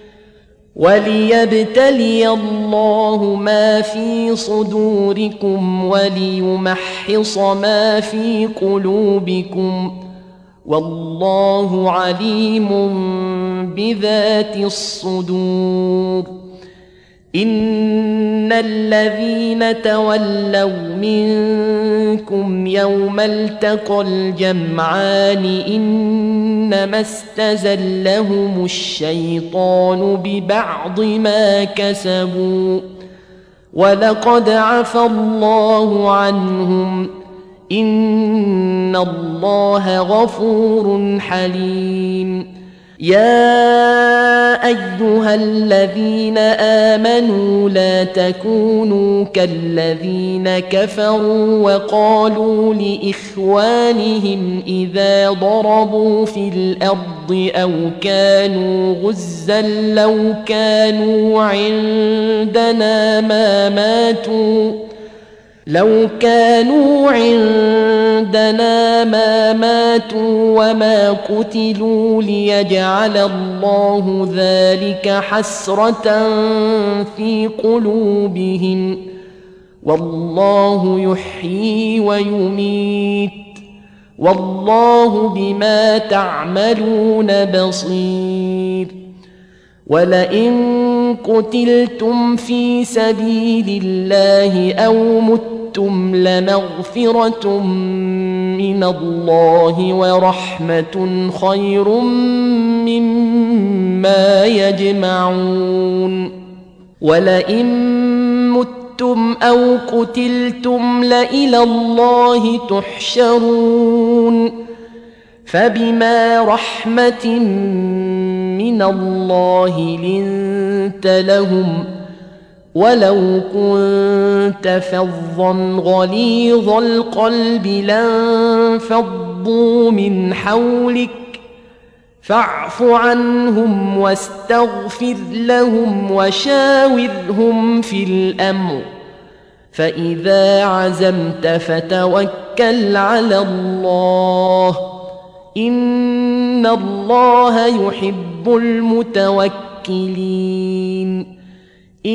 وليبتلي الله ما في صدوركم وليمحص ما في قلوبكم والله عليم بذات الصدور إن الذين تولوا منكم يوم التقى الجمعان إنما استزلهم الشيطان ببعض ما كسبوا ولقد عفى الله عنهم إن الله غفور حليم يا أيها الذين آمنوا لا تكونوا كالذين كفروا وقالوا لإخوانهم إذا ضربوا في الأرض أو كانوا غزا لو كانوا عندنا ما ماتوا لو كانوا عندنا ما ماتوا وما قتلوا ليجعل الله ذلك حسرة في قلوبهم والله يحيي ويميت والله بما تعملون بصير ولئن قتلتم في سبيل الله أو متم لمغفرة من الله ورحمة خير مما يجمعون ولئن متم أو قتلتم لإلى الله تحشرون فبما رحمة من الله لنت لهم ولو كنت فظا غليظ القلب لانفضوا من حولك فاعف عنهم واستغفر لهم وشاورهم في الأمر فإذا عزمت فتوكل على الله إن الله يحب المتوكلين إن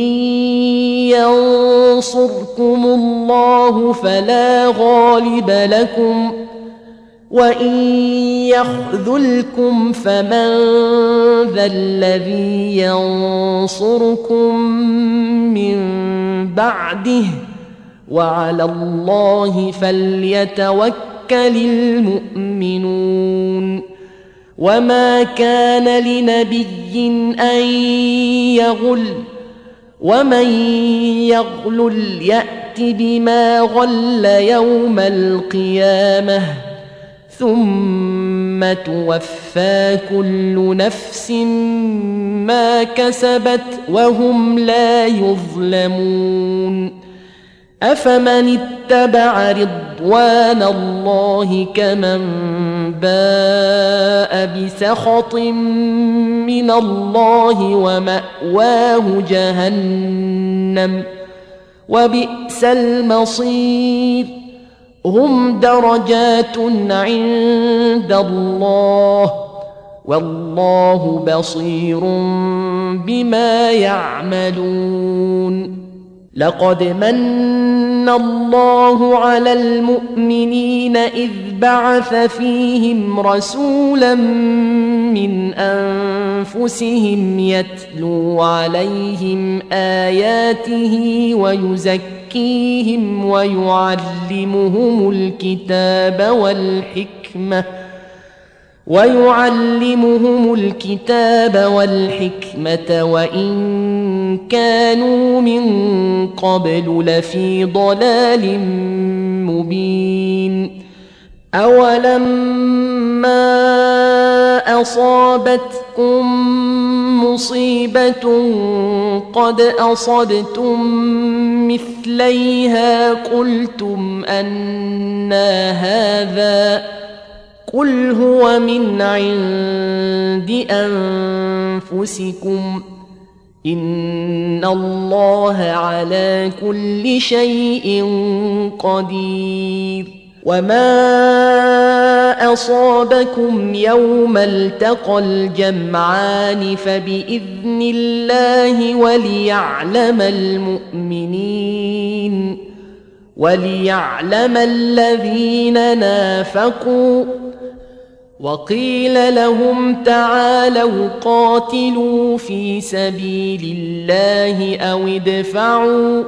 ينصركم الله فلا غالب لكم وإن يخذلكم فمن ذا الذي ينصركم من بعده وعلى الله فليتوكل المؤمنون وما كان لنبي أن يغل ومن يغلل يأت بما غل يوم القيامة ثم توفى كل نفس ما كسبت وهم لا يظلمون أفمن اتبع رضوان الله كمن باء بسخط من الله ومأواه جهنم وبئس المصير هم درجات عند الله والله بصير بما يعملون لقد من الله على المؤمنين إذ بعث فيهم رسولا من أنفسهم يتلو عليهم آياته ويزكيهم ويعلمهم الكتاب والحكمة ويعلمهم الكتاب والحكمة وإن كانوا من قبل لفي ضلال مبين. أولما أصابتكم مصيبة قد أصبتم مثليها قلتم أنى هذا قل هو من عند أنفسكم إن الله على كل شيء قدير. وما أصابكم يوم التقى الجمعان فبإذن الله وليعلم المؤمنين وليعلم الذين نافقوا. وقيل لهم تعالوا قاتلوا في سبيل الله أو ادفعوا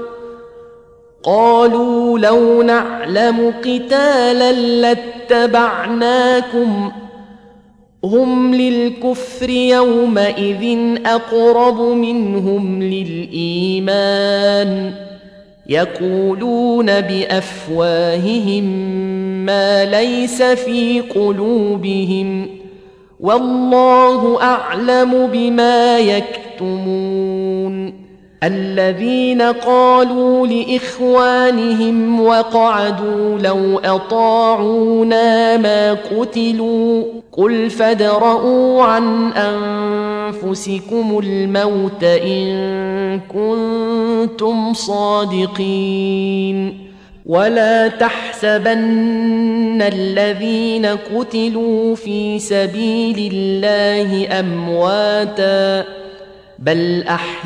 قالوا لو نعلم قتالا لاتبعناكم هم للكفر يومئذ أقرب منهم للإيمان يقولون بأفواههم ما ليس في قلوبهم والله أعلم بما يكتمون. الذين قالوا لإخوانهم وقعدوا لو أطاعونا ما قتلوا قل فادرءوا عن أنفسكم الموت إن كنتم صادقين. ولا تحسبن الذين قتلوا في سبيل الله أمواتاً بل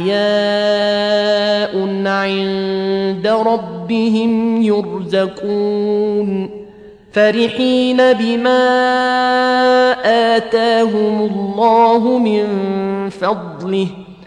أحياء عند ربهم يرزقون فرحين بما آتاهم الله من فضله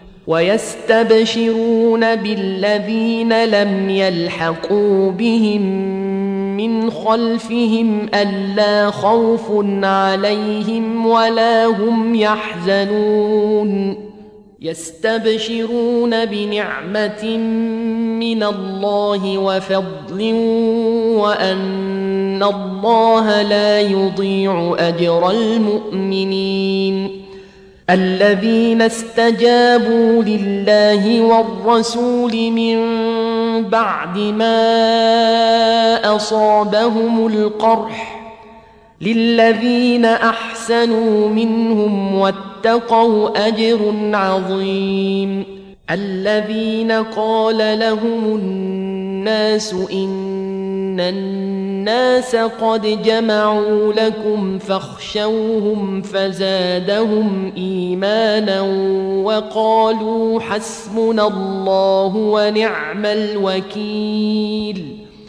ويستبشرون بالذين لم يلحقوا بهم من خلفهم ألا خوف عليهم ولا هم يحزنون يستبشرون بنعمة من الله وفضل وأن الله لا يضيع أجر المؤمنين. الذين استجابوا لله والرسول من بعد ما أصابهم القرح للذين أحسنوا منهم واتقوا أجر عظيم. الذين قال لهم الناس إن الناس قد جمعوا لكم فاخشوهم فزادهم إيمانا وقالوا حسبنا الله ونعم الوكيل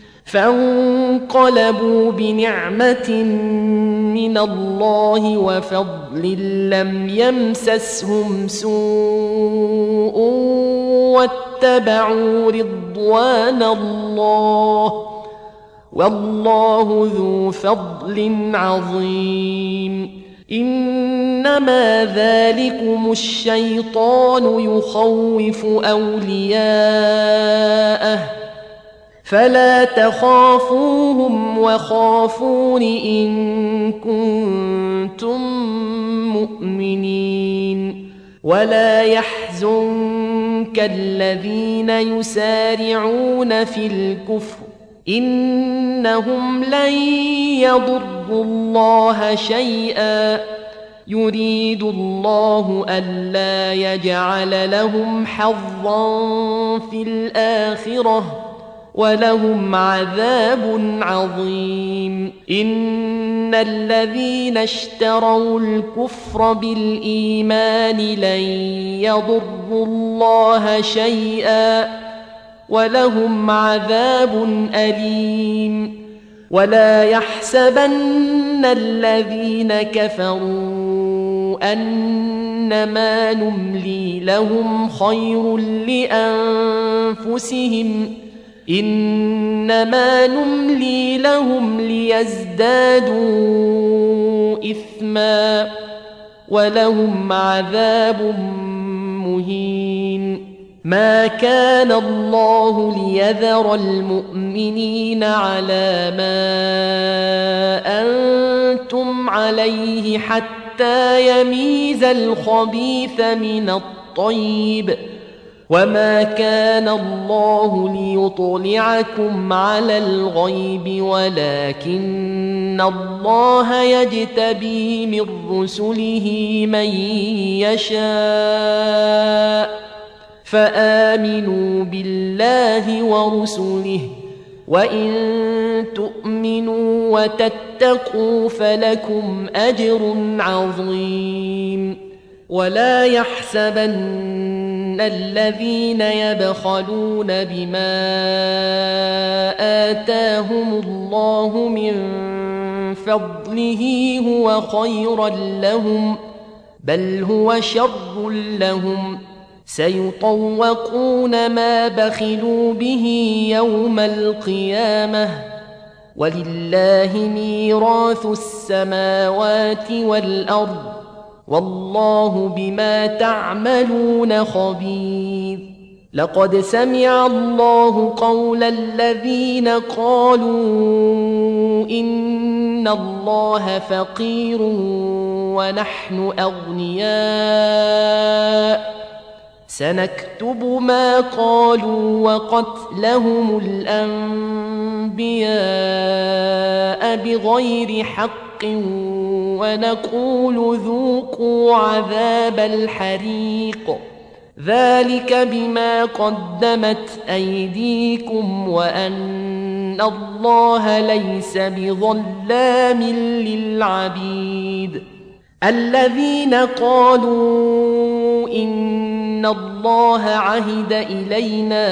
فانقلبوا بنعمة من الله وفضل لم يمسسهم سوء واتبعوا رضوان الله والله ذو فضل عظيم. إنما ذلكم الشيطان يخوف أولياءه فلا تخافوهم وخافون إن كنتم مؤمنين. ولا يحزنك الذين يسارعون في الكفر إنهم لن يضروا الله شيئا يريد الله ألا يجعل لهم حظا في الآخرة ولهم عذاب عظيم. إن الذين اشتروا الكفر بالإيمان لن يضروا الله شيئا ولهم عذاب أليم. ولا يحسبن الذين كفروا أنما نملي لهم خير لأنفسهم إنما نملي لهم ليزدادوا إثما ولهم عذاب مهين. ما كان الله ليذر المؤمنين على ما أنتم عليه حتى يميز الخبيث من الطيب، وما كان الله ليطلعكم على الغيب ولكن الله يجتبي من رسله من يشاء، فآمنوا بالله ورسله، وإن تؤمنوا وتتقوا فلكم أجر عظيم. ولا يحسبن الذين يبخلون بما آتاهم الله من فضله هو خيرا لهم، بل هو شر لهم، سيطوقون ما بخلوا به يوم القيامة، ولله ميراث السماوات والأرض، والله بما تعملون خبير. لقد سمع الله قول الذين قالوا إن الله فقير ونحن أغنياء، سنكتب ما قالوا وقتلهم الأنبياء بغير حق، ونقول ذوقوا عذاب الحريق، ذلك بما قدمت أيديكم وأن الله ليس بظلام للعبيد. الذين قالوا إن الله عهد إلينا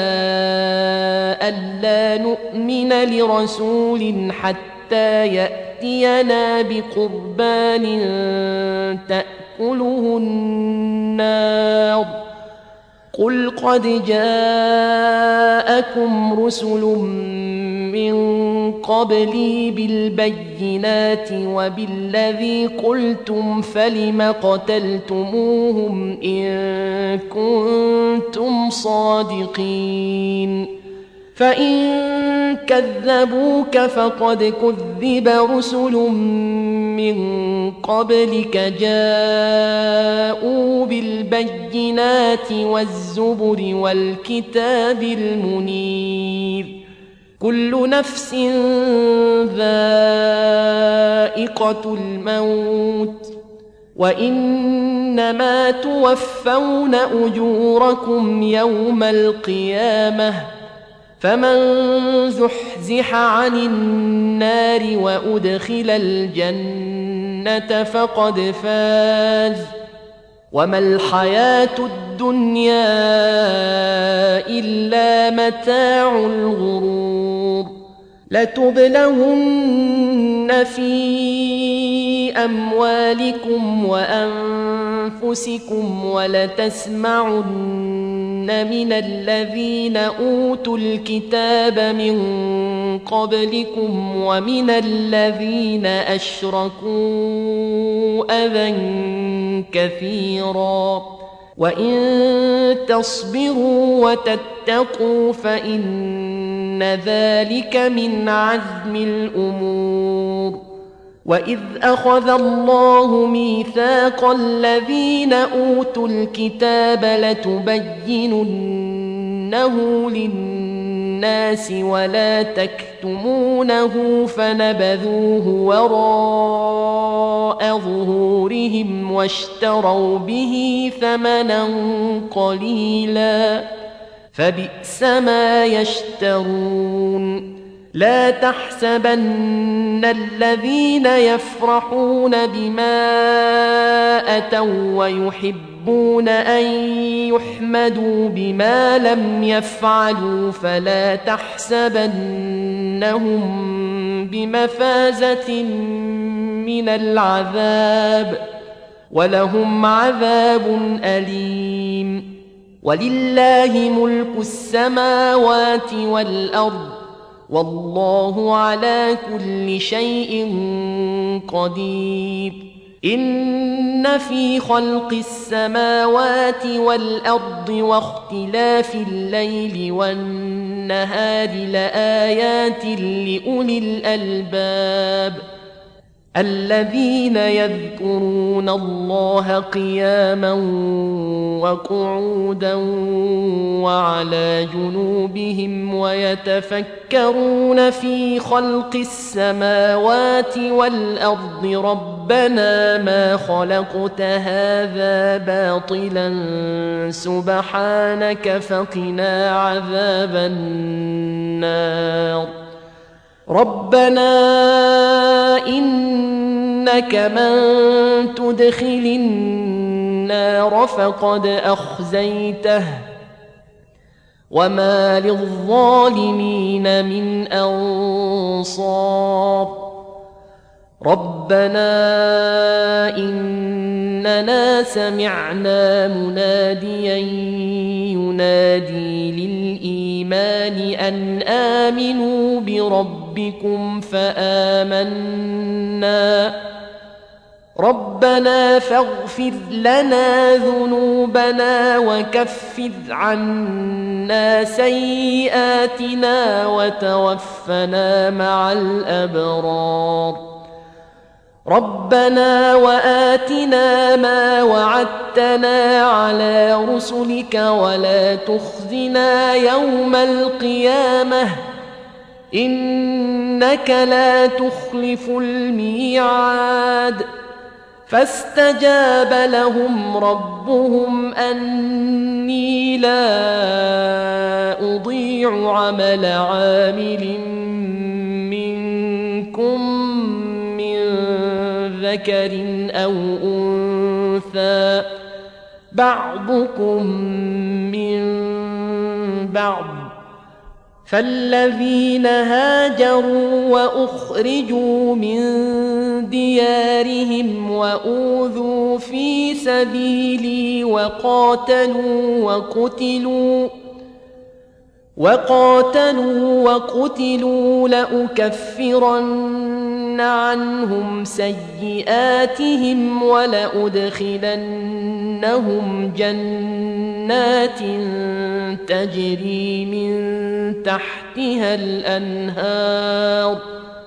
ألا نؤمن لرسول حتى يأتينا بقربان تأكله النار، قل قد جاءكم رسل من قبلي بالبينات وبالذي قلتم فلم قتلتموهم إن كنتم صادقين، فإن كذبوك فقد كذب رسل من قبلك جاءوا بالبينات والزبر والكتاب المنير، كل نفس ذائقة الموت، وإنما توفون أجوركم يوم القيامة، فمن زحزح عن النار وأدخل الجنة فقد فاز، وما الحياة الدنيا إلا متاع الغرور. لتبلغن في أموالكم وأنفسكم ولتسمعن من الذين أوتوا الكتاب من قبلكم ومن الذين أشركوا أذى كثيرا، وإن تصبروا وتتقوا فإن ذلك من عزم الأمور. وإذ أخذ الله ميثاق الذين أوتوا الكتاب لتبيننه للناس ولا تكتمونه فنبذوه وراء ظهورهم واشتروا به ثمنا قليلا، فبئس ما يشترون. لا تحسبن الذين يفرحون بما أتوا ويحبون أن يحمدوا بما لم يفعلوا فلا تحسبنهم بمفازة من العذاب، ولهم عذاب أليم. ولله ملك السماوات والأرض والله على كل شيء قدير إن في خلق السماوات والأرض واختلاف الليل والنهار لآيات لأولي الألباب الذين يذكرون الله قياما وقعودا وعلى جنوبهم ويتفكرون في خلق السماوات والأرض ربنا ما خلقت هذا باطلا سبحانك فقنا عذاب النار ربنا إنك من تدخل النار فقد أخزيته وما للظالمين من أنصار ربنا إننا سمعنا مناديا ينادي للإيمان أن آمنوا بربكم فآمنا ربنا فاغفر لنا ذنوبنا وكفر عنا سيئاتنا وتوفنا مع الأبرار ربنا وآتنا ما وعدتنا على رسلك ولا تخزنا يوم القيامة إنك لا تخلف الميعاد فاستجاب لهم ربهم أني لا أضيع عمل عامل منكم ذكر أو أنثى بعضكم من بعض فالذين هاجروا وأخرجوا من ديارهم وأوذوا في سبيلي وقاتلوا وقتلوا وقاتلوا وقتلوا لأكفرن عنهم سيئاتهم ولأدخلنهم جنات تجري من تحتها الأنهار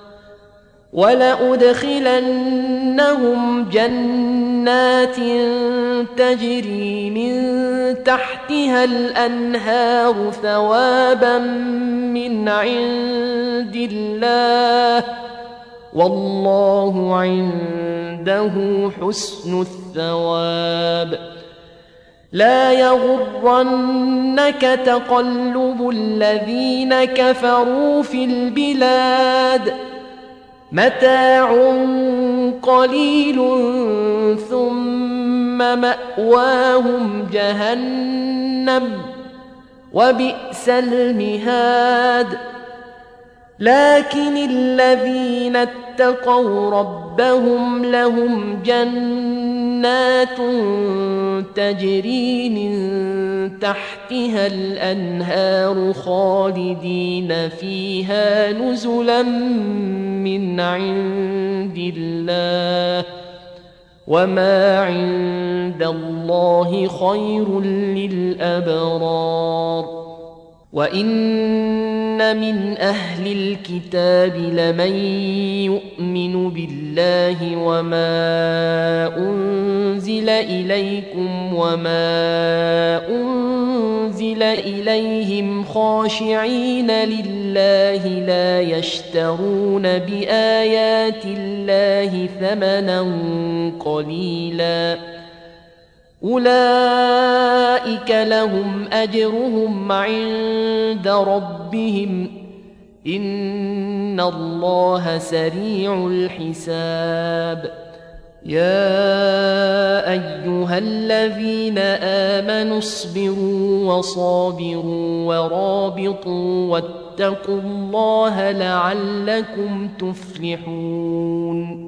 ولأدخلنهم جنات تجري من تحتها الأنهار ثوابا من عند الله والله عنده حسن الثواب لا يغرنك تقلب الذين كفروا في البلاد متاع قليل ثم مأواهم جهنم وبئس المهاد لكن الذين اتقوا ربهم لهم جنات تجري من تحتها الأنهار خالدين فيها نزلا من عند الله وما عند الله خير للأبرار وإن من أهل الكتاب لمن يؤمن بالله وما أنزل إليكم وما أنزل إليهم خاشعين لله لا يشترون بآيات الله ثمنا قليلا أولئك لهم أجرهم عند ربهم إن الله سريع الحساب يا أيها الذين آمنوا اصبروا وصابروا ورابطوا واتقوا الله لعلكم تفلحون